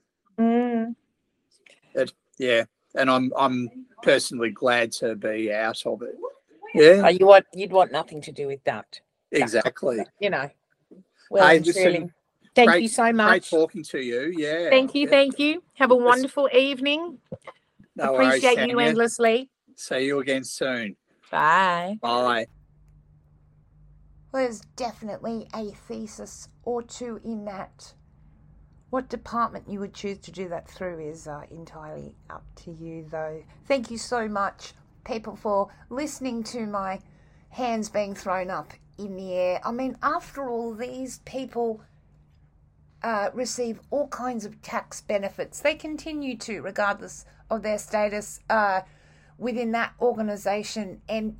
And I'm personally glad to be out of it. Yeah. You'd want nothing to do with that. Exactly. Well, hey, listen, thank you so much. Great talking to you. Yeah. Thank you. Have a wonderful evening. No Appreciate worries, you endlessly. See you again soon. Bye. Bye. Well, there's definitely a thesis or two in that. What department you would choose to do that through is entirely up to you, though. Thank you so much, people, for listening to my hands being thrown up in the air. I mean, after all, these people receive all kinds of tax benefits. They continue to, regardless of their status within that organisation. And,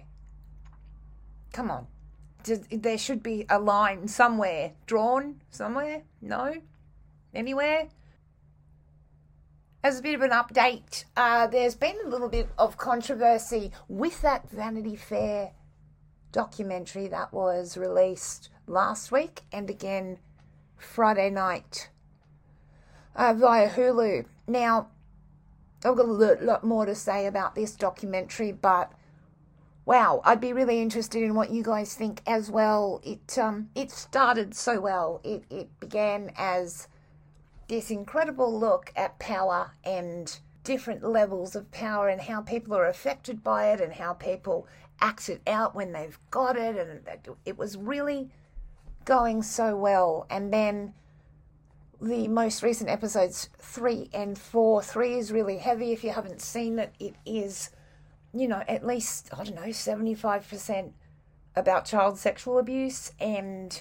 come on. There should be a line somewhere drawn. Somewhere? No? Anywhere? As a bit of an update, there's been a little bit of controversy with that Vanity Fair documentary that was released last week and again Friday night via Hulu. Now, I've got a lot more to say about this documentary, but wow, I'd be really interested in what you guys think as well. It started so well. It began as this incredible look at power and different levels of power and how people are affected by it and how people act it out when they've got it. And it was really going so well. And then the most recent episodes 3 and 4. 3 is really heavy. If you haven't seen it, it is, at least, 75% about child sexual abuse. And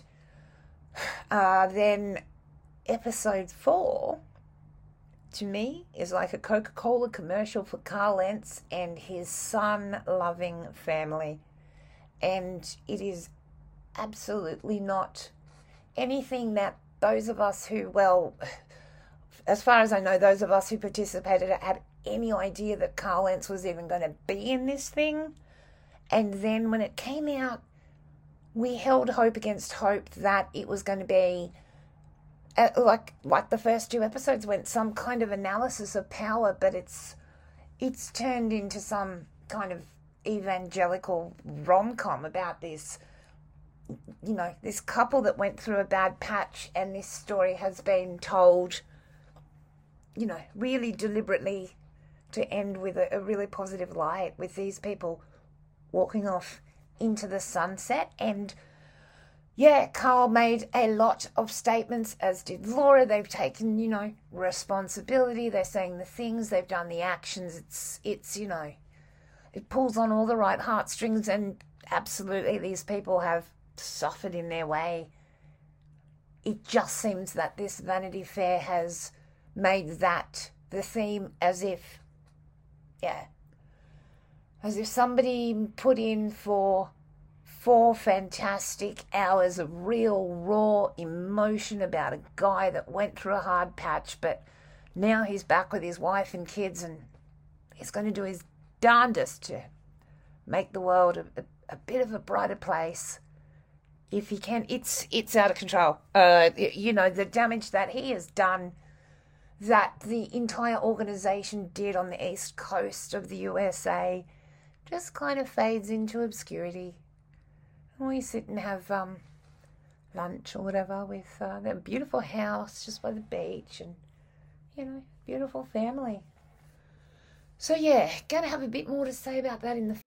then episode 4, to me, is like a Coca-Cola commercial for Carl Lentz and his son-loving family. And it is absolutely not anything that those of us who, as far as I know, those of us who participated had any idea that Carl Lentz was even going to be in this thing. And then when it came out, we held hope against hope that it was going to be like the first 2 episodes went, some kind of analysis of power, but it's turned into some kind of evangelical rom-com about this, this couple that went through a bad patch, and this story has been told, really deliberately to end with a really positive light, with these people walking off into the sunset. And yeah, Carl made a lot of statements, as did Laura. They've taken, responsibility. They're saying the things, they've done the actions. It's it pulls on all the right heartstrings, and absolutely these people have suffered in their way. It just seems that this Vanity Fair has made that the theme, as if, as if somebody put in for 4 fantastic hours of real raw emotion about a guy that went through a hard patch, but now he's back with his wife and kids, and he's going to do his darndest to make the world a bit of a brighter place if he can. It's out of control. The damage that he has done, that the entire organization did on the east coast of the USA, just kind of fades into obscurity. And we sit and have lunch or whatever with their beautiful house just by the beach, and beautiful family. So yeah, gonna have a bit more to say about that in the.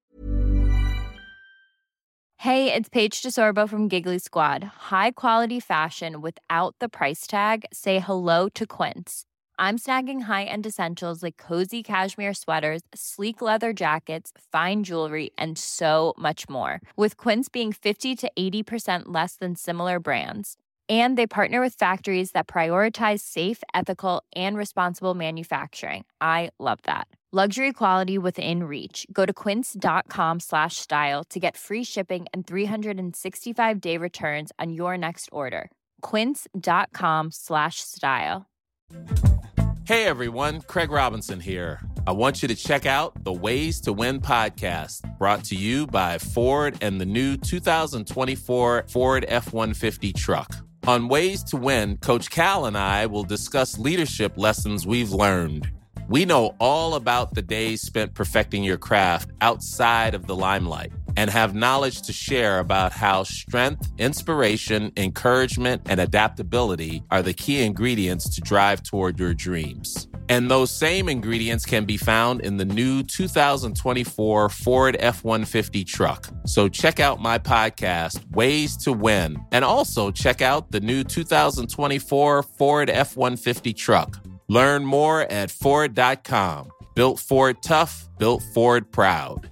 Hey, it's Paige DeSorbo from Giggly Squad. High quality fashion without the price tag. Say hello to Quince. I'm snagging high-end essentials like cozy cashmere sweaters, sleek leather jackets, fine jewelry, and so much more. With Quince being 50 to 80% less than similar brands. And they partner with factories that prioritize safe, ethical, and responsible manufacturing. I love that. Luxury quality within reach. Go to quince.com/style to get free shipping and 365-day returns on your next order. Quince.com/style. Hey everyone, Craig Robinson here. I want you to check out the Ways to Win podcast, brought to you by Ford and the new 2024 Ford F-150 truck. On Ways to Win, Coach Cal and I will discuss leadership lessons we've learned. We know all about the days spent perfecting your craft outside of the limelight and have knowledge to share about how strength, inspiration, encouragement, and adaptability are the key ingredients to drive toward your dreams. And those same ingredients can be found in the new 2024 Ford F-150 truck. So check out my podcast, Ways to Win, and also check out the new 2024 Ford F-150 truck. Learn more at Ford.com. Built Ford tough, built Ford proud.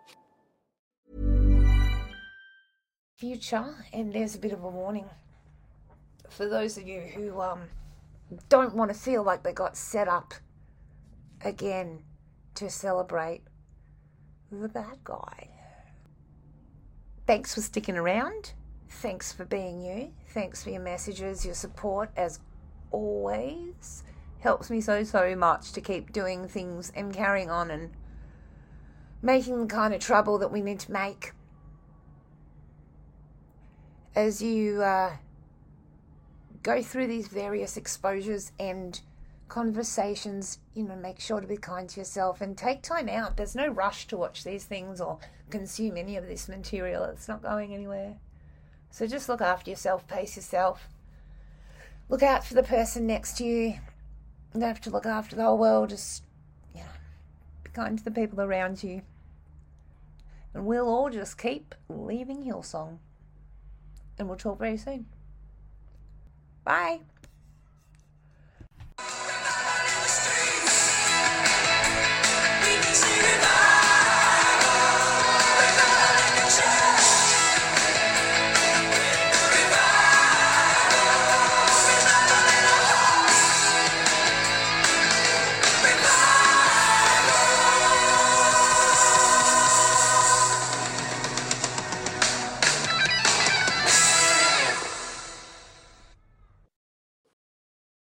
Future, and there's a bit of a warning for those of you who don't want to feel like they got set up again to celebrate the bad guy. Thanks for sticking around. Thanks for being you. Thanks for your messages, your support, as always. Helps me so much to keep doing things and carrying on and making the kind of trouble that we need to make. As you go through these various exposures and conversations, make sure to be kind to yourself and take time out. There's no rush to watch these things or consume any of this material. It's not going anywhere. So just look after yourself, pace yourself. Look out for the person next to you. You don't have to look after the whole world. Just, be kind to the people around you. And we'll all just keep leaving Hillsong. And we'll talk very soon. Bye.